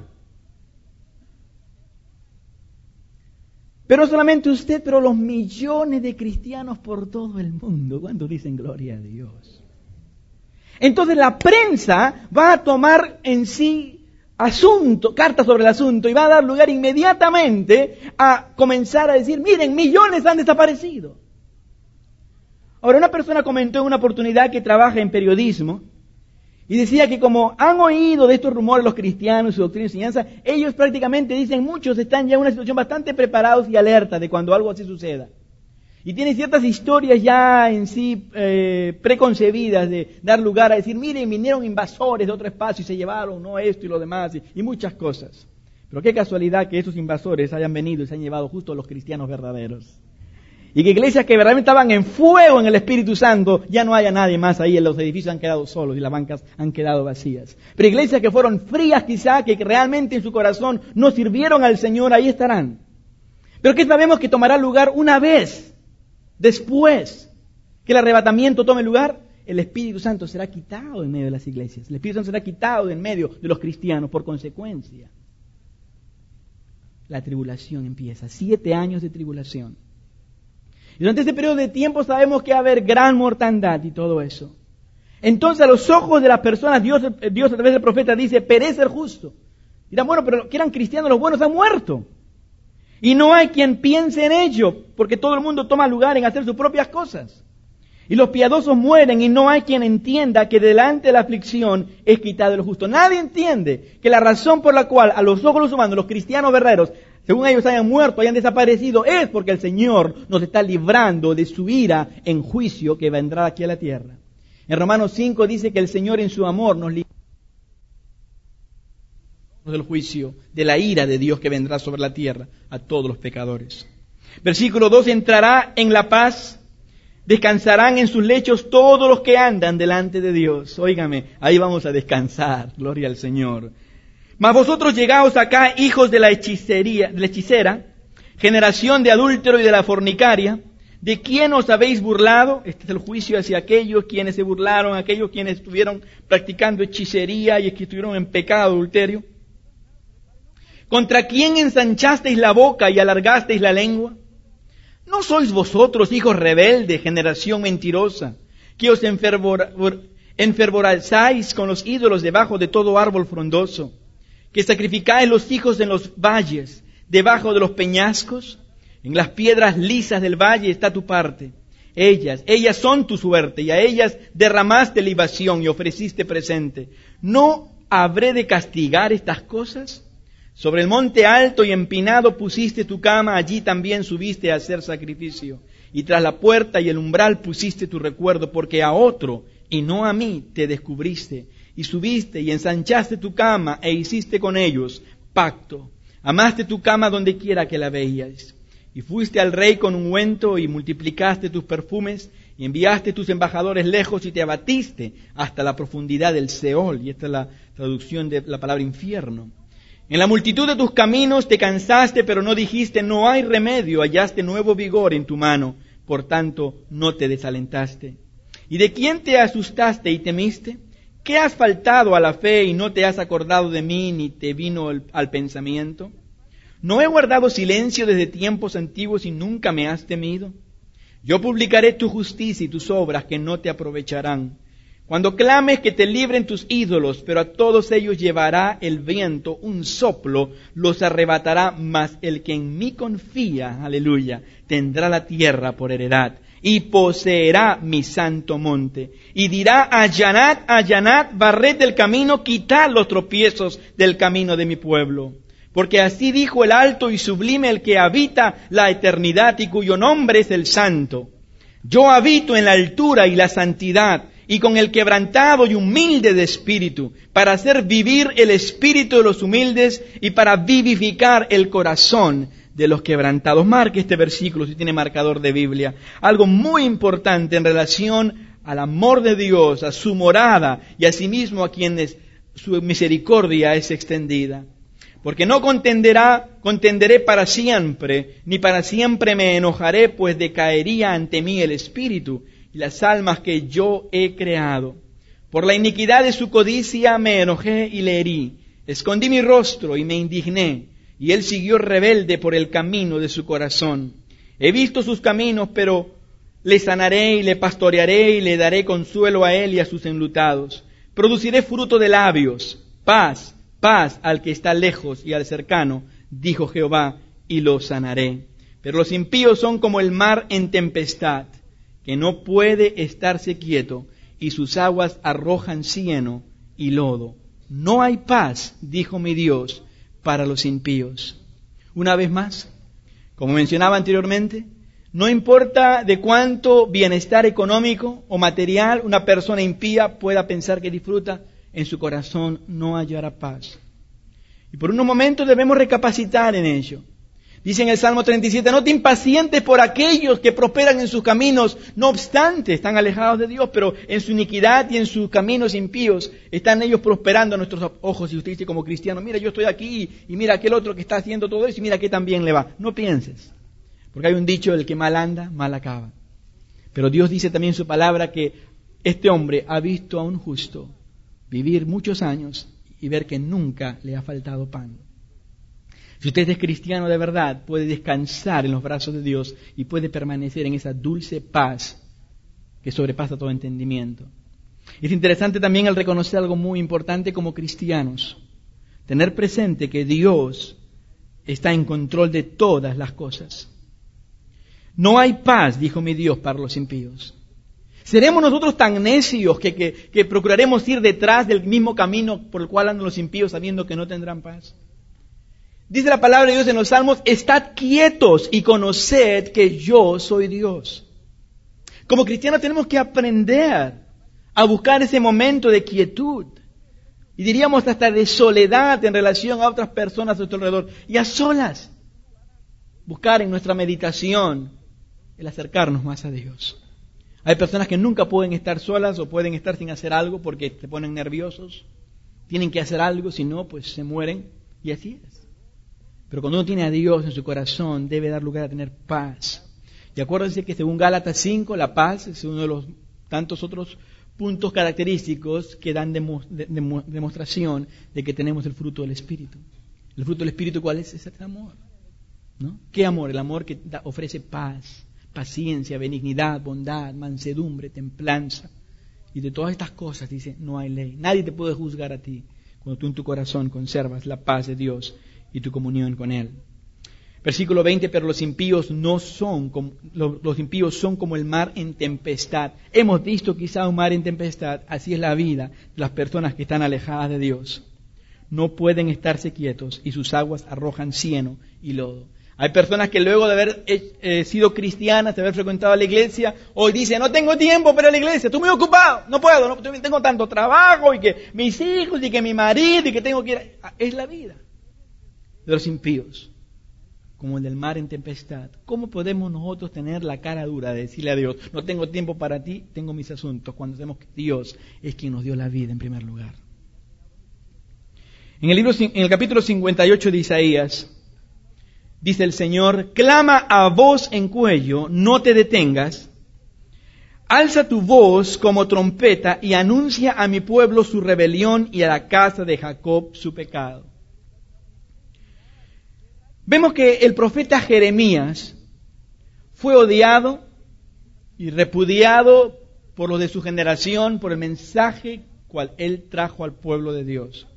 Pero no solamente usted, pero los millones de cristianos por todo el mundo. ¿Cuántos dicen gloria a Dios? Entonces la prensa va a tomar en sí asunto, cartas sobre el asunto, y va a dar lugar inmediatamente a comenzar a decir: miren, millones han desaparecido. Ahora, una persona comentó en una oportunidad que trabaja en periodismo y decía que como han oído de estos rumores los cristianos, su doctrina y enseñanza, ellos prácticamente dicen, muchos están ya en una situación bastante preparados y alerta de cuando algo así suceda. Y tienen ciertas historias ya en sí eh, preconcebidas de dar lugar a decir: miren, vinieron invasores de otro espacio y se llevaron no esto y lo demás y, y muchas cosas. Pero qué casualidad que esos invasores hayan venido y se han llevado justo a los cristianos verdaderos. Y que iglesias que verdaderamente estaban en fuego en el Espíritu Santo, ya no haya nadie más ahí, los edificios han quedado solos y las bancas han quedado vacías. Pero iglesias que fueron frías quizá, que realmente en su corazón no sirvieron al Señor, ahí estarán. Pero que sabemos que tomará lugar una vez, después que el arrebatamiento tome lugar, el Espíritu Santo será quitado en medio de las iglesias. El Espíritu Santo será quitado en medio de los cristianos por consecuencia. La tribulación empieza, siete años de tribulación. Y durante este periodo de tiempo sabemos que va a haber gran mortandad y todo eso. Entonces, a los ojos de las personas, Dios, Dios a través del profeta dice: perece el justo. Dirán: bueno, pero que eran cristianos, los buenos han muerto. Y no hay quien piense en ello, porque todo el mundo toma lugar en hacer sus propias cosas. Y los piadosos mueren, y no hay quien entienda que delante de la aflicción es quitado el justo. Nadie entiende que la razón por la cual a los ojos de los humanos, los cristianos verdaderos, según ellos hayan muerto, hayan desaparecido, es porque el Señor nos está librando de su ira en juicio que vendrá aquí a la tierra. En Romanos cinco dice que el Señor en su amor nos libra del juicio, de la ira de Dios que vendrá sobre la tierra a todos los pecadores. Versículo dos: entrará en la paz, descansarán en sus lechos todos los que andan delante de Dios. Óigame, ahí vamos a descansar, gloria al Señor. Mas vosotros llegaos acá, hijos de la hechicería, de la hechicera, generación de adúltero y de la fornicaria, ¿De quién os habéis burlado? Este es el juicio hacia aquellos quienes se burlaron, aquellos quienes estuvieron practicando hechicería y que estuvieron en pecado, adulterio. ¿Contra quién ensanchasteis la boca y alargasteis la lengua? ¿No sois vosotros, hijos rebeldes, generación mentirosa, que os enfervorizáis con los ídolos debajo de todo árbol frondoso, que sacrificáis los hijos en los valles, debajo de los peñascos? En las piedras lisas del valle está tu parte. Ellas, ellas son tu suerte, y a ellas derramaste libación y ofreciste presente. ¿No habré de castigar estas cosas? Sobre el monte alto y empinado pusiste tu cama, allí también subiste a hacer sacrificio. Y tras la puerta y el umbral pusiste tu recuerdo, porque a otro, y no a mí, te descubriste. Y subiste y ensanchaste tu cama, e hiciste con ellos pacto. Amaste tu cama donde quiera que la veías. Y fuiste al rey con ungüento y multiplicaste tus perfumes y enviaste tus embajadores lejos y te abatiste hasta la profundidad del Seol. Y esta es la traducción de la palabra infierno. En la multitud de tus caminos te cansaste, pero no dijiste, no hay remedio, hallaste nuevo vigor en tu mano, por tanto no te desalentaste. ¿Y de quién te asustaste y temiste? ¿Qué has faltado a la fe y no te has acordado de mí ni te vino el, al pensamiento? ¿No he guardado silencio desde tiempos antiguos y nunca me has temido? Yo publicaré tu justicia y tus obras que no te aprovecharán. Cuando clames que te libren tus ídolos, pero a todos ellos llevará el viento, un soplo, los arrebatará, mas el que en mí confía, aleluya, tendrá la tierra por heredad y poseerá mi santo monte. Y dirá, allanad, allanad, barred del camino, quitad los tropiezos del camino de mi pueblo. Porque así dijo el alto y sublime, el que habita la eternidad y cuyo nombre es el Santo. Yo habito en la altura y la santidad, y con el quebrantado y humilde de espíritu, para hacer vivir el espíritu de los humildes y para vivificar el corazón de los quebrantados. Marque este versículo si tiene marcador de Biblia. Algo muy importante en relación al amor de Dios, a su morada y asimismo a quienes su misericordia es extendida. Porque no contenderá, contenderé para siempre, ni para siempre me enojaré, pues decaería ante mí el espíritu y las almas que yo he creado. Por la iniquidad de su codicia me enojé y le herí. Escondí mi rostro y me indigné, y él siguió rebelde por el camino de su corazón. He visto sus caminos, pero le sanaré y le pastorearé y le daré consuelo a él y a sus enlutados. Produciré fruto de labios, paz, paz al que está lejos y al cercano, dijo Jehová, y lo sanaré. Pero los impíos son como el mar en tempestad, que no puede estarse quieto, y sus aguas arrojan cieno y lodo. No hay paz, dijo mi Dios, para los impíos. Una vez más, como mencionaba anteriormente, no importa de cuánto bienestar económico o material una persona impía pueda pensar que disfruta, en su corazón no hallará paz. Y por unos momentos debemos recapacitar en ello. Dice en el Salmo treinta y siete, no te impacientes por aquellos que prosperan en sus caminos, no obstante, están alejados de Dios, pero en su iniquidad y en sus caminos impíos, están ellos prosperando a nuestros ojos. Y usted dice como cristiano, mira, yo estoy aquí, y mira aquel otro que está haciendo todo eso, y mira que también le va. No pienses, porque hay un dicho, el que mal anda, mal acaba. Pero Dios dice también en su palabra que este hombre ha visto a un justo vivir muchos años y ver que nunca le ha faltado pan. Si usted es cristiano de verdad, puede descansar en los brazos de Dios y puede permanecer en esa dulce paz que sobrepasa todo entendimiento. Es interesante también el reconocer algo muy importante como cristianos. Tener presente que Dios está en control de todas las cosas. No hay paz, dijo mi Dios, para los impíos. ¿Seremos nosotros tan necios que, que, que procuraremos ir detrás del mismo camino por el cual andan los impíos sabiendo que no tendrán paz? Dice la palabra de Dios en los Salmos, estad quietos y conoced que yo soy Dios. Como cristianos tenemos que aprender a buscar ese momento de quietud. Y diríamos hasta de soledad en relación a otras personas a nuestro alrededor. Y a solas. Buscar en nuestra meditación el acercarnos más a Dios. Hay personas que nunca pueden estar solas o pueden estar sin hacer algo porque se ponen nerviosos. Tienen que hacer algo, si no, pues se mueren. Y así es. Pero cuando uno tiene a Dios en su corazón, debe dar lugar a tener paz. Y acuérdense que según Gálatas cinco, la paz es uno de los tantos otros puntos característicos que dan demo, de, de, demostración de que tenemos el fruto del Espíritu. ¿El fruto del Espíritu cuál es? Es el amor, ¿no? ¿Qué amor? El amor que da, ofrece paz, paciencia, benignidad, bondad, mansedumbre, templanza. Y de todas estas cosas dice, no hay ley. Nadie te puede juzgar a ti cuando tú en tu corazón conservas la paz de Dios y tu comunión con Él. Versículo veinte, pero los impíos no son como, los, los impíos son como el mar en tempestad. Hemos visto quizá un mar en tempestad, así es la vida de las personas que están alejadas de Dios. No pueden estarse quietos y sus aguas arrojan cieno y lodo. Hay personas que luego de haber eh, sido cristianas, de haber frecuentado la iglesia, hoy dicen, no tengo tiempo para la iglesia, estoy muy ocupado, no puedo, no, tengo tanto trabajo y que mis hijos y que mi marido y que tengo que ir. Es la vida de los impíos, como el del mar en tempestad. ¿Cómo podemos nosotros tener la cara dura de decirle a Dios, no tengo tiempo para ti, tengo mis asuntos, cuando sabemos que Dios es quien nos dio la vida en primer lugar? En el libro, en el capítulo cincuenta y ocho de Isaías, dice el Señor, clama a voz en cuello, no te detengas, alza tu voz como trompeta y anuncia a mi pueblo su rebelión y a la casa de Jacob su pecado. Vemos que el profeta Jeremías fue odiado y repudiado por los de su generación por el mensaje cual él trajo al pueblo de Dios.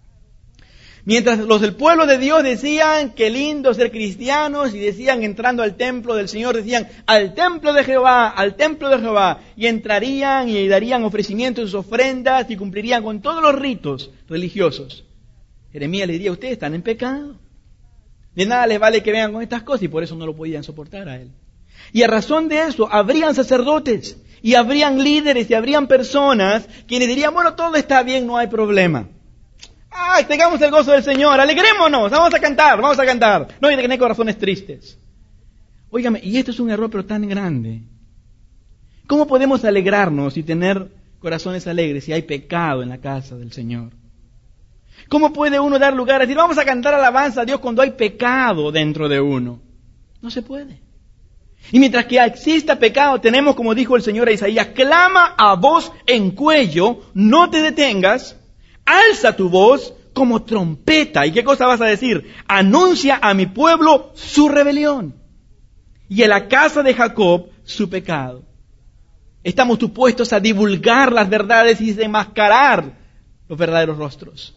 Mientras los del pueblo de Dios decían que lindo ser cristianos y decían entrando al templo del Señor, decían al templo de Jehová, al templo de Jehová, y entrarían y darían ofrecimientos y sus ofrendas y cumplirían con todos los ritos religiosos. Jeremías le diría, ustedes están en pecado. De nada les vale que vengan con estas cosas y por eso no lo podían soportar a él. Y a razón de eso, habrían sacerdotes y habrían líderes y habrían personas quienes dirían, bueno, todo está bien, no hay problema. ¡Ay, tengamos el gozo del Señor! ¡Alegrémonos! ¡Vamos a cantar! ¡Vamos a cantar! No hay que tener corazones tristes. Óigame, y esto es un error pero tan grande. ¿Cómo podemos alegrarnos y tener corazones alegres si hay pecado en la casa del Señor? ¿Cómo puede uno dar lugar a decir, vamos a cantar alabanza a Dios cuando hay pecado dentro de uno? No se puede. Y mientras que exista pecado, tenemos, como dijo el Señor a Isaías, clama a voz en cuello, no te detengas, alza tu voz como trompeta. ¿Y qué cosa vas a decir? Anuncia a mi pueblo su rebelión y a la casa de Jacob su pecado. Estamos dispuestos a divulgar las verdades y desenmascarar los verdaderos rostros.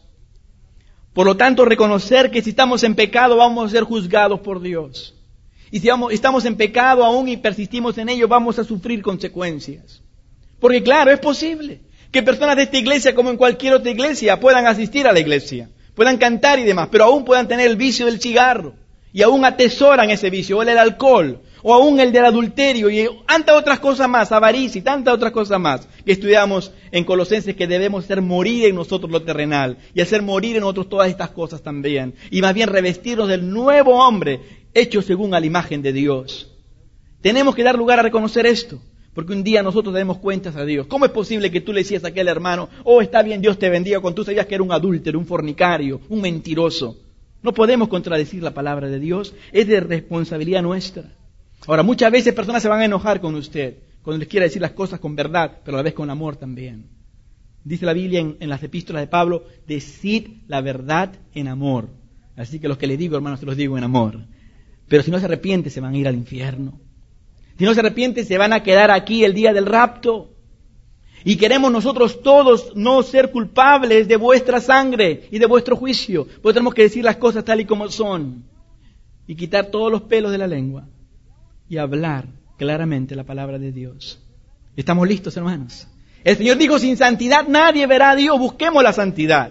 Por lo tanto, reconocer que si estamos en pecado vamos a ser juzgados por Dios. Y si vamos, estamos en pecado aún y persistimos en ello, vamos a sufrir consecuencias. Porque claro, es posible que personas de esta iglesia, como en cualquier otra iglesia, puedan asistir a la iglesia, puedan cantar y demás, pero aún puedan tener el vicio del cigarro, y aún atesoran ese vicio, o el del alcohol, o aún el del adulterio, y tantas otras cosas más, avaricia y tantas otras cosas más, que estudiamos en Colosenses que debemos hacer morir en nosotros lo terrenal, y hacer morir en nosotros todas estas cosas también, y más bien revestirnos del nuevo hombre, hecho según a la imagen de Dios. Tenemos que dar lugar a reconocer esto. Porque un día nosotros demos cuentas a Dios. ¿Cómo es posible que tú le decías a aquel hermano, oh, está bien, Dios te bendiga, cuando tú sabías que era un adúltero, un fornicario, un mentiroso? No podemos contradecir la palabra de Dios, es de responsabilidad nuestra. Ahora, muchas veces personas se van a enojar con usted, cuando les quiera decir las cosas con verdad, pero a la vez con amor también. Dice la Biblia en, en las epístolas de Pablo, decid la verdad en amor. Así que los que les digo, hermanos, se los digo en amor. Pero si no se arrepiente, se van a ir al infierno. Si no se arrepiente, se van a quedar aquí el día del rapto. Y queremos nosotros todos no ser culpables de vuestra sangre y de vuestro juicio. Porque tenemos que decir las cosas tal y como son. Y quitar todos los pelos de la lengua. Y hablar claramente la palabra de Dios. ¿Estamos listos, hermanos? El Señor dijo, sin santidad nadie verá a Dios. Busquemos la santidad.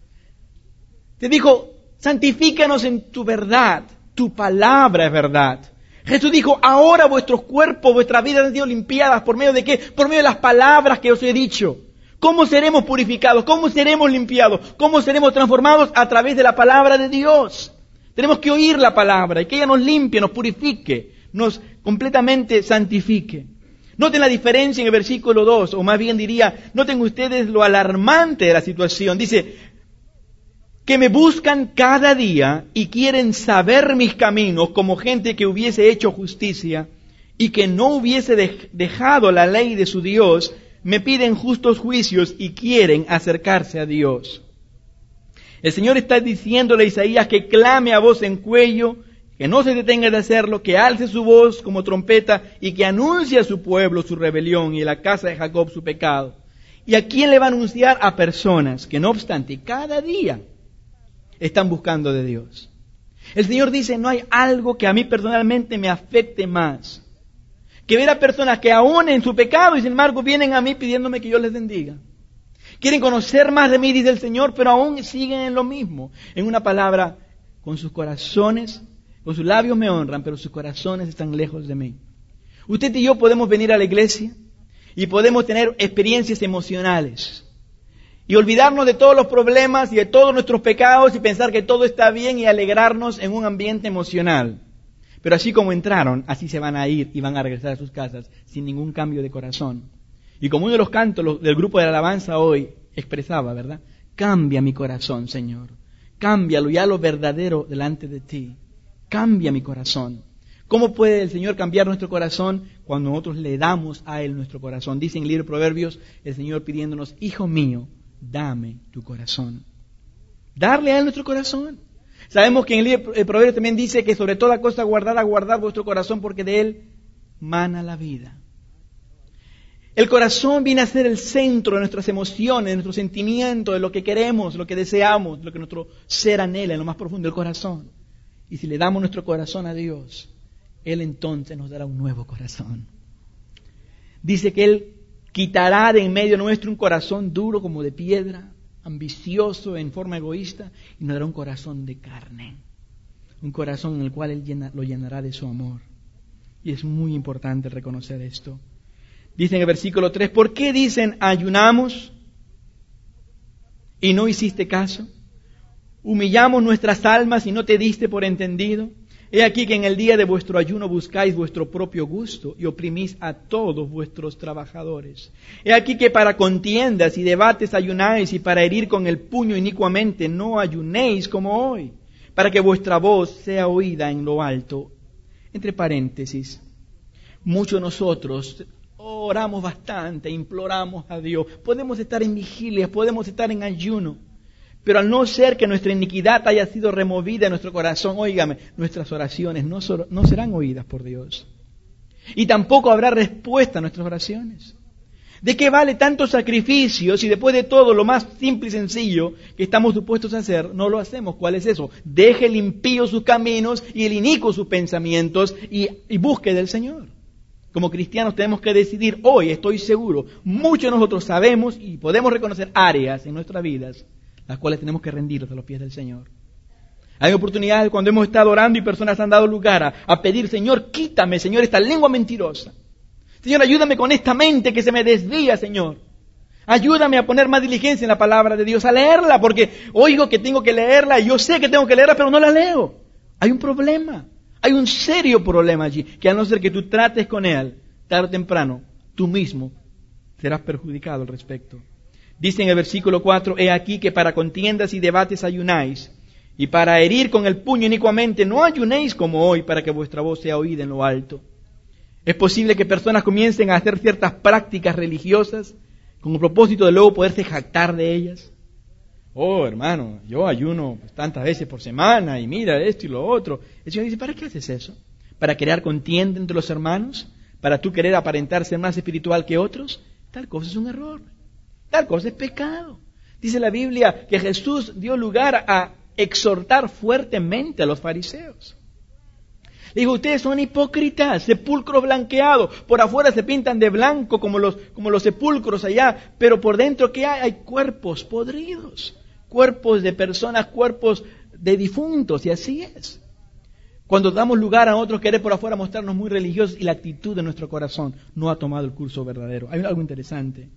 Te dijo, santifícanos en tu verdad. Tu palabra es verdad. Jesús dijo, ahora vuestros cuerpos, vuestras vidas han sido limpiadas. ¿Por medio de qué? Por medio de las palabras que os he dicho. ¿Cómo seremos purificados? ¿Cómo seremos limpiados? ¿Cómo seremos transformados? A través de la palabra de Dios. Tenemos que oír la palabra y que ella nos limpie, nos purifique, nos completamente santifique. Noten la diferencia en el versículo dos, o más bien diría, noten ustedes lo alarmante de la situación. Dice, que me buscan cada día y quieren saber mis caminos como gente que hubiese hecho justicia y que no hubiese dej- dejado la ley de su Dios, me piden justos juicios y quieren acercarse a Dios. El Señor está diciéndole a Isaías que clame a voz en cuello, que no se detenga de hacerlo, que alce su voz como trompeta y que anuncie a su pueblo su rebelión y a la casa de Jacob su pecado. ¿Y a quién le va a anunciar? A personas que no obstante cada día están buscando de Dios. El Señor dice, no hay algo que a mí personalmente me afecte más que ver a personas que aún en su pecado y sin embargo vienen a mí pidiéndome que yo les bendiga. Quieren conocer más de mí, dice el Señor, pero aún siguen en lo mismo. En una palabra, con sus corazones, con sus labios me honran, pero sus corazones están lejos de mí. Usted y yo podemos venir a la iglesia y podemos tener experiencias emocionales y olvidarnos de todos los problemas y de todos nuestros pecados y pensar que todo está bien y alegrarnos en un ambiente emocional. Pero así como entraron, así se van a ir y van a regresar a sus casas sin ningún cambio de corazón. Y como uno de los cantos del grupo de la alabanza hoy expresaba, ¿verdad? Cambia mi corazón, Señor. Cámbialo ya lo verdadero delante de ti. Cambia mi corazón. ¿Cómo puede el Señor cambiar nuestro corazón? Cuando nosotros le damos a Él nuestro corazón. Dice en el libro de Proverbios, el Señor pidiéndonos, hijo mío, dame tu corazón. Darle a Él nuestro corazón. Sabemos que en el libro de Proverbios también dice que sobre toda cosa guardad, guardad vuestro corazón porque de Él mana la vida. El corazón viene a ser el centro de nuestras emociones, de nuestros sentimientos, de lo que queremos, lo que deseamos, lo que nuestro ser anhela en lo más profundo del corazón. Y si le damos nuestro corazón a Dios, Él entonces nos dará un nuevo corazón. Dice que Él quitará de en medio nuestro un corazón duro como de piedra, ambicioso en forma egoísta, y nos dará un corazón de carne. Un corazón en el cual Él llena, lo llenará de su amor. Y es muy importante reconocer esto. Dice en el versículo tres, ¿por qué dicen ayunamos y no hiciste caso? Humillamos nuestras almas y no te diste por entendido. He aquí que en el día de vuestro ayuno buscáis vuestro propio gusto y oprimís a todos vuestros trabajadores. He aquí que para contiendas y debates ayunáis y para herir con el puño inicuamente no ayunéis como hoy, para que vuestra voz sea oída en lo alto. Entre paréntesis, muchos de nosotros oramos bastante, imploramos a Dios, podemos estar en vigilias, podemos estar en ayuno, pero al no ser que nuestra iniquidad haya sido removida de nuestro corazón, óigame, nuestras oraciones no, so, no serán oídas por Dios. Y tampoco habrá respuesta a nuestras oraciones. ¿De qué vale tantos sacrificios si después de todo lo más simple y sencillo que estamos supuestos a hacer, no lo hacemos? ¿Cuál es eso? Deje el impío sus caminos y el inicuo sus pensamientos y, y busque del Señor. Como cristianos tenemos que decidir hoy, estoy seguro, muchos de nosotros sabemos y podemos reconocer áreas en nuestras vidas las cuales tenemos que rendirnos a los pies del Señor. Hay oportunidades cuando hemos estado orando y personas han dado lugar a, a pedir, Señor, quítame, Señor, esta lengua mentirosa. Señor, ayúdame con esta mente que se me desvía, Señor. Ayúdame a poner más diligencia en la palabra de Dios, a leerla, porque oigo que tengo que leerla y yo sé que tengo que leerla, pero no la leo. Hay un problema, hay un serio problema allí, que a no ser que tú trates con él, tarde o temprano, tú mismo serás perjudicado al respecto. Dice en el versículo cuatro, he aquí que para contiendas y debates ayunáis, y para herir con el puño inicuamente no ayunéis como hoy, para que vuestra voz sea oída en lo alto. Es posible que personas comiencen a hacer ciertas prácticas religiosas con el propósito de luego poderse jactar de ellas. Oh, hermano, yo ayuno tantas veces por semana y mira esto y lo otro. El Señor dice, ¿para qué haces eso? ¿Para crear contienda entre los hermanos? ¿Para tú querer aparentar ser más espiritual que otros? Tal cosa es un error. Tal cosa es pecado. Dice la Biblia que Jesús dio lugar a exhortar fuertemente a los fariseos. Le dijo, ustedes son hipócritas, sepulcros blanqueados, por afuera se pintan de blanco como los, como los sepulcros allá, pero por dentro ¿qué hay? Hay cuerpos podridos, cuerpos de personas, cuerpos de difuntos, y así es. Cuando damos lugar a otros querer por afuera mostrarnos muy religiosos y la actitud de nuestro corazón no ha tomado el curso verdadero. Hay algo interesante.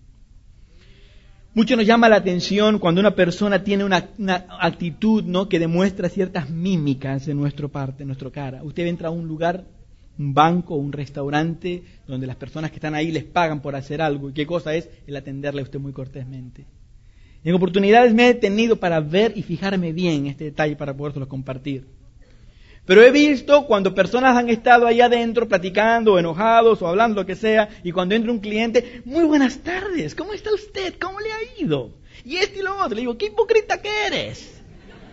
Mucho nos llama la atención cuando una persona tiene una, una actitud, ¿no?, que demuestra ciertas mímicas de nuestra parte, de nuestra cara. Usted entra a un lugar, un banco, un restaurante, donde las personas que están ahí les pagan por hacer algo. ¿Y qué cosa es? El atenderle a usted muy cortésmente. En oportunidades me he detenido para ver y fijarme bien este detalle para podérselo compartir. Pero he visto cuando personas han estado ahí adentro platicando, enojados o hablando lo que sea, y cuando entra un cliente, muy buenas tardes, ¿cómo está usted? ¿Cómo le ha ido? Y este y lo otro. Le digo, ¿qué hipócrita que eres?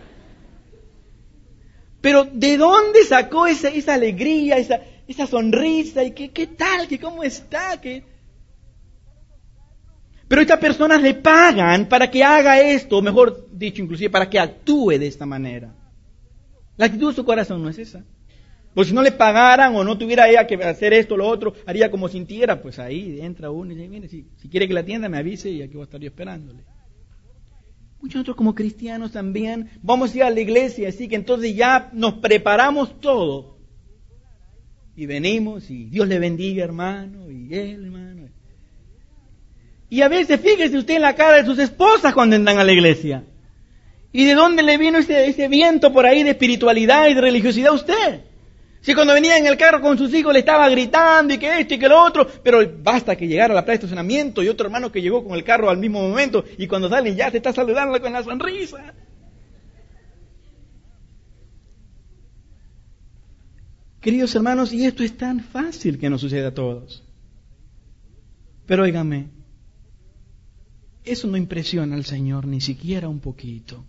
Pero ¿de dónde sacó esa, esa alegría, esa, esa sonrisa? ¿Y qué, qué tal? ¿Qué, ¿Cómo está? ¿Qué? Pero estas personas le pagan para que haga esto, o mejor dicho, inclusive para que actúe de esta manera. La actitud de su corazón no es esa. Pues si no le pagaran o no tuviera ella que hacer esto o lo otro, haría como sintiera, pues ahí entra uno y dice, mire, si, si quiere que la atienda me avise y aquí voy a estar yo esperándole. Muchos otros como cristianos también vamos a ir a la iglesia, así que entonces ya nos preparamos todo. Y venimos y Dios le bendiga, hermano, y él, hermano. Y a veces fíjese usted en la cara de sus esposas cuando entran a la iglesia. ¿Y de dónde le vino ese, ese viento por ahí de espiritualidad y de religiosidad a usted? Si cuando venía en el carro con sus hijos le estaba gritando y que esto y que lo otro, pero basta que llegara a la plaza de estacionamiento y otro hermano que llegó con el carro al mismo momento y cuando salen ya se está saludando con la sonrisa. Queridos hermanos, y esto es tan fácil que nos suceda a todos. Pero óigame, eso no impresiona al Señor ni siquiera un poquito.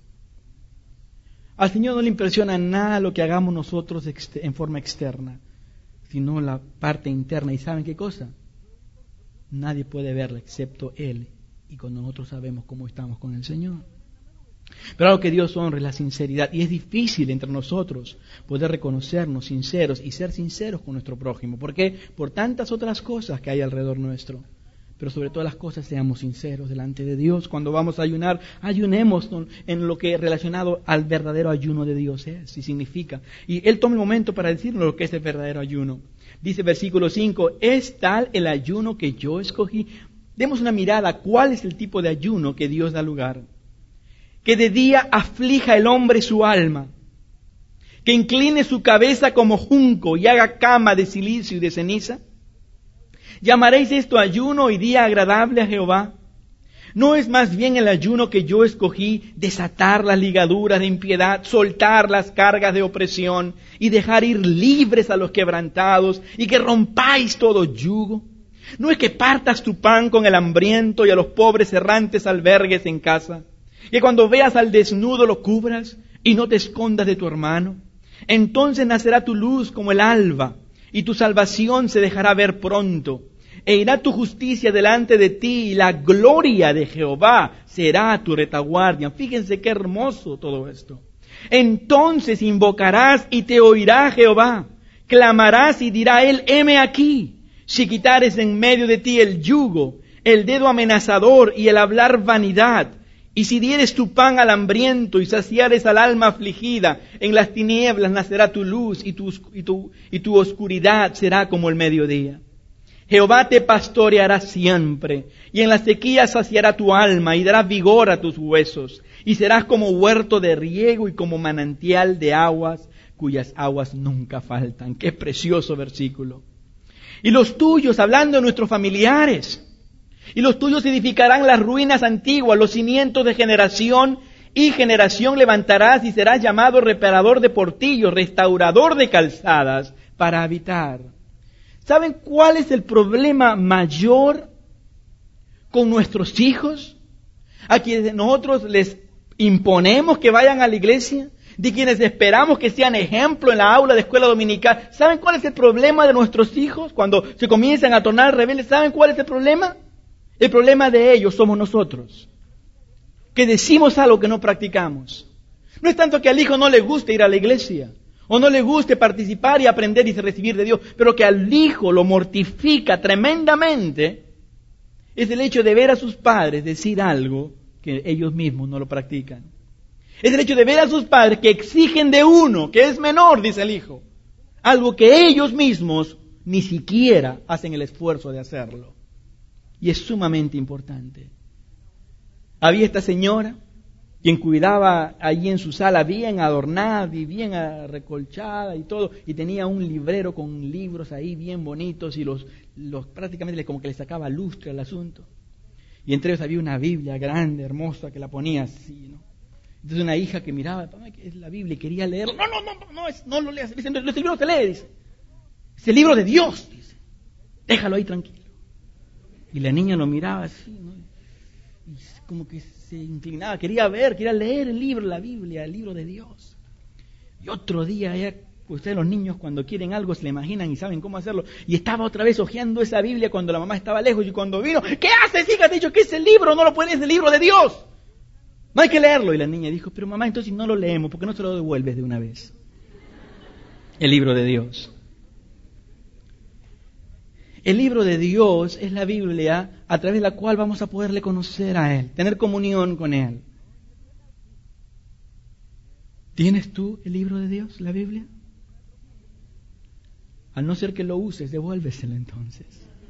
Al Señor no le impresiona nada lo que hagamos nosotros en forma externa, sino la parte interna. ¿Y saben qué cosa? Nadie puede verla excepto Él, y cuando nosotros sabemos cómo estamos con el Señor. Pero algo que Dios honra es la sinceridad, y es difícil entre nosotros poder reconocernos sinceros y ser sinceros con nuestro prójimo. ¿Por qué? Por tantas otras cosas que hay alrededor nuestro. Pero sobre todas las cosas seamos sinceros delante de Dios. Cuando vamos a ayunar, ayunemos en lo que relacionado al verdadero ayuno de Dios es y significa. Y Él toma el momento para decirnos lo que es el verdadero ayuno. Dice versículo cinco, es tal el ayuno que yo escogí. Demos una mirada a cuál es el tipo de ayuno que Dios da lugar. Que de día aflija el hombre su alma, que incline su cabeza como junco y haga cama de silicio y de ceniza. ¿Llamaréis esto ayuno y día agradable a Jehová? ¿No es más bien el ayuno que yo escogí desatar las ligaduras de impiedad, soltar las cargas de opresión y dejar ir libres a los quebrantados y que rompáis todo yugo? ¿No es que partas tu pan con el hambriento y a los pobres errantes albergues en casa? Que cuando veas al desnudo lo cubras y no te escondas de tu hermano. Entonces nacerá tu luz como el alba y tu salvación se dejará ver pronto. E irá tu justicia delante de ti y la gloria de Jehová será tu retaguardia. Fíjense qué hermoso todo esto. Entonces invocarás y te oirá Jehová. Clamarás y dirá él, heme aquí. Si quitares en medio de ti el yugo, el dedo amenazador y el hablar vanidad, y si dieres tu pan al hambriento y saciares al alma afligida, en las tinieblas nacerá tu luz y tu, y tu, y tu oscuridad será como el mediodía. Jehová te pastoreará siempre, y en la sequía saciará tu alma y dará vigor a tus huesos, y serás como huerto de riego y como manantial de aguas, cuyas aguas nunca faltan. Qué precioso versículo. Y los tuyos, hablando de nuestros familiares, y los tuyos edificarán las ruinas antiguas, los cimientos de generación y generación levantarás y serás llamado reparador de portillos, restaurador de calzadas para habitar. ¿Saben cuál es el problema mayor con nuestros hijos? A quienes nosotros les imponemos que vayan a la iglesia, de quienes esperamos que sean ejemplo en la aula de escuela dominical. ¿Saben cuál es el problema de nuestros hijos cuando se comienzan a tornar rebeldes? ¿Saben cuál es el problema? El problema de ellos somos nosotros, que decimos algo que no practicamos. No es tanto que al hijo no le guste ir a la iglesia, o no le guste participar y aprender y recibir de Dios, pero que al hijo lo mortifica tremendamente, es el hecho de ver a sus padres decir algo que ellos mismos no lo practican. Es el hecho de ver a sus padres que exigen de uno, que es menor, dice el hijo, algo que ellos mismos ni siquiera hacen el esfuerzo de hacerlo. Y es sumamente importante. Había esta señora, quien cuidaba allí en su sala bien adornada y bien recolchada y todo, y tenía un librero con libros ahí bien bonitos y los, los prácticamente como que le sacaba lustre al asunto. Y entre ellos había una Biblia grande, hermosa, que la ponía así, ¿no? Entonces una hija que miraba, papá, que es la Biblia, y quería leerlo. No, no, no, no, no, es, no lo leas. Dice, no, este libro se lee, dice. Es el libro de Dios, dice. Déjalo ahí tranquilo. Y la niña lo miraba así, ¿no? Y como que se inclinaba, quería ver, quería leer el libro, la Biblia, el libro de Dios. Y otro día, ella, ustedes los niños cuando quieren algo se le imaginan y saben cómo hacerlo. Y estaba otra vez hojeando esa Biblia cuando la mamá estaba lejos, y cuando vino, ¿qué haces, hija? Te he dicho que es el libro, no lo puedes, es el libro de Dios. No hay que leerlo. Y la niña dijo, pero mamá, entonces no lo leemos, ¿por qué no se lo devuelves de una vez? El libro de Dios. El libro de Dios es la Biblia a través de la cual vamos a poderle conocer a Él, tener comunión con Él. ¿Tienes tú el libro de Dios, la Biblia? A no ser que lo uses, devuélveselo entonces.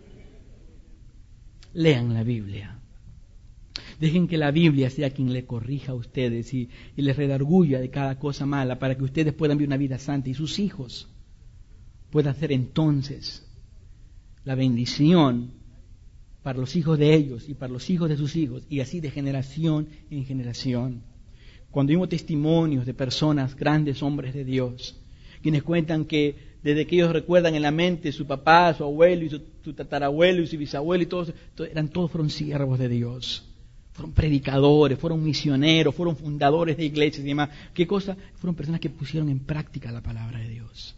Lean la Biblia. Dejen que la Biblia sea quien le corrija a ustedes y, y les redarguya de cada cosa mala para que ustedes puedan vivir una vida santa y sus hijos puedan hacer entonces la bendición para los hijos de ellos y para los hijos de sus hijos, y así de generación en generación. Cuando vimos testimonios de personas, grandes hombres de Dios, quienes cuentan que desde que ellos recuerdan en la mente su papá, su abuelo y su, su tatarabuelo y su bisabuelo y todos, todos, eran todos fueron siervos de Dios, fueron predicadores, fueron misioneros, fueron fundadores de iglesias y demás. ¿Qué cosa? Fueron personas que pusieron en práctica la palabra de Dios.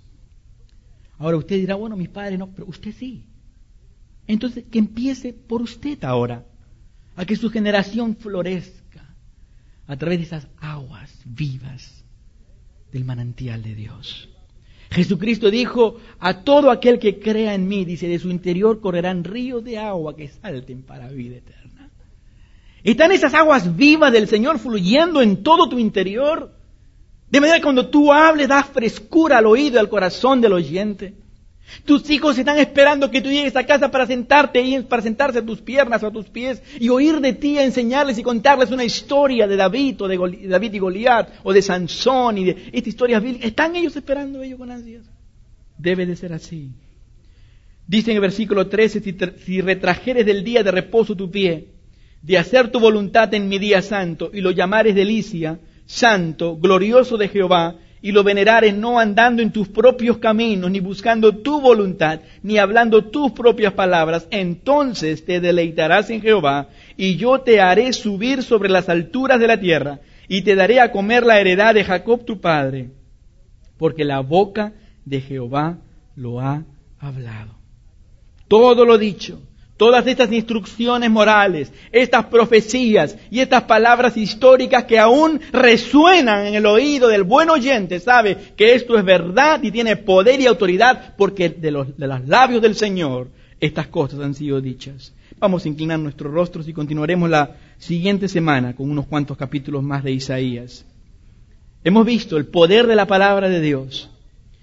Ahora usted dirá, bueno, mis padres no, pero usted sí. Entonces, que empiece por usted ahora, a que su generación florezca a través de esas aguas vivas del manantial de Dios. Jesucristo dijo, a todo aquel que crea en mí, dice, de su interior correrán ríos de agua que salten para vida eterna. Están esas aguas vivas del Señor fluyendo en todo tu interior, de manera que cuando tú hables, das frescura al oído y al corazón del oyente. Tus hijos están esperando que tú llegues a casa para sentarte y para sentarse a tus piernas o a tus pies y oír de ti, enseñarles y contarles una historia de David o de Goli- David y Goliat o de Sansón y de esta historia bíblica. ¿Están ellos esperando ellos con ansias? Debe de ser así. Dice en el versículo trece, si, te, si retrajeres del día de reposo tu pie, de hacer tu voluntad en mi día santo, y lo llamares delicia, santo, glorioso de Jehová, y lo venerares no andando en tus propios caminos, ni buscando tu voluntad, ni hablando tus propias palabras, entonces te deleitarás en Jehová, y yo te haré subir sobre las alturas de la tierra, y te daré a comer la heredad de Jacob tu padre, porque la boca de Jehová lo ha hablado. Todo lo dicho, todas estas instrucciones morales, estas profecías y estas palabras históricas que aún resuenan en el oído del buen oyente, sabe que esto es verdad y tiene poder y autoridad porque de los, de los labios del Señor estas cosas han sido dichas. Vamos a inclinar nuestros rostros y continuaremos la siguiente semana con unos cuantos capítulos más de Isaías. Hemos visto el poder de la palabra de Dios.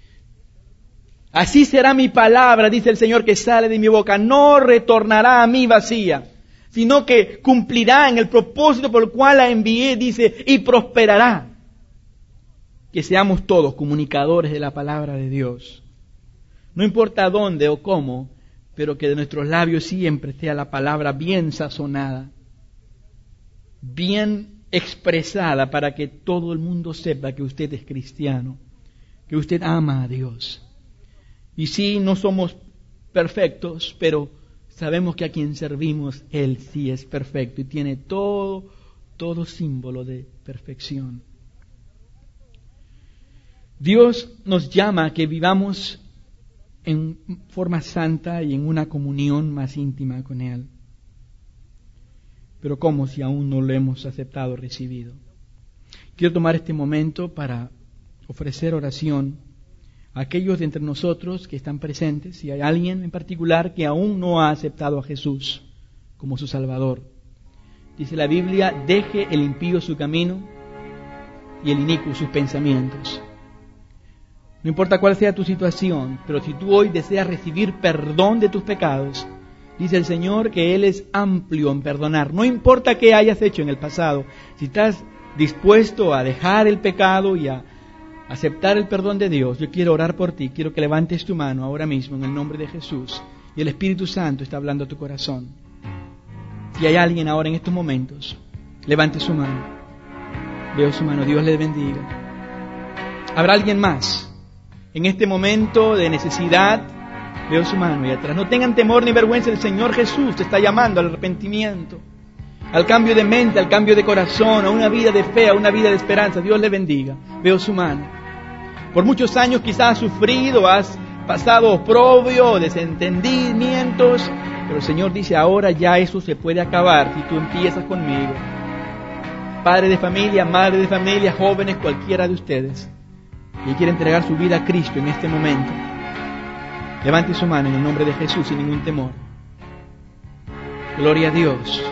Así será mi palabra, dice el Señor, que sale de mi boca. No retornará a mí vacía, sino que cumplirá en el propósito por el cual la envié, dice, y prosperará. Que seamos todos comunicadores de la palabra de Dios. No importa dónde o cómo, pero que de nuestros labios siempre sea la palabra bien sazonada, bien expresada, para que todo el mundo sepa que usted es cristiano, que usted ama a Dios. Y sí, no somos perfectos, pero sabemos que a quien servimos, Él sí es perfecto y tiene todo, todo símbolo de perfección. Dios nos llama a que vivamos en forma santa y en una comunión más íntima con Él. Pero ¿cómo si aún no lo hemos aceptado o recibido? Quiero tomar este momento para ofrecer oración a aquellos de entre nosotros que están presentes, si hay alguien en particular que aún no ha aceptado a Jesús como su Salvador. Dice la Biblia, deje el impío su camino y el inicuo sus pensamientos. No importa cuál sea tu situación, pero si tú hoy deseas recibir perdón de tus pecados, dice el Señor que Él es amplio en perdonar. No importa qué hayas hecho en el pasado, si estás dispuesto a dejar el pecado y a aceptar el perdón de Dios, yo quiero orar por ti, quiero que levantes tu mano ahora mismo en el nombre de Jesús, y el Espíritu Santo está hablando a tu corazón. Si hay alguien ahora en estos momentos, levante su mano. Veo su mano. Dios les bendiga. ¿Habrá alguien más en este momento de necesidad? Veo su mano ahí atrás. No tengan temor ni vergüenza. El Señor Jesús te está llamando al arrepentimiento, al cambio de mente, al cambio de corazón, a una vida de fe, a una vida de esperanza. Dios le bendiga. Veo su mano. Por muchos años quizás has sufrido, has pasado oprobio, desentendimientos, pero el Señor dice, ahora ya eso se puede acabar si tú empiezas conmigo. Padre de familia, madre de familia, jóvenes, cualquiera de ustedes, que quiere entregar su vida a Cristo en este momento, levante su mano en el nombre de Jesús sin ningún temor. Gloria a Dios.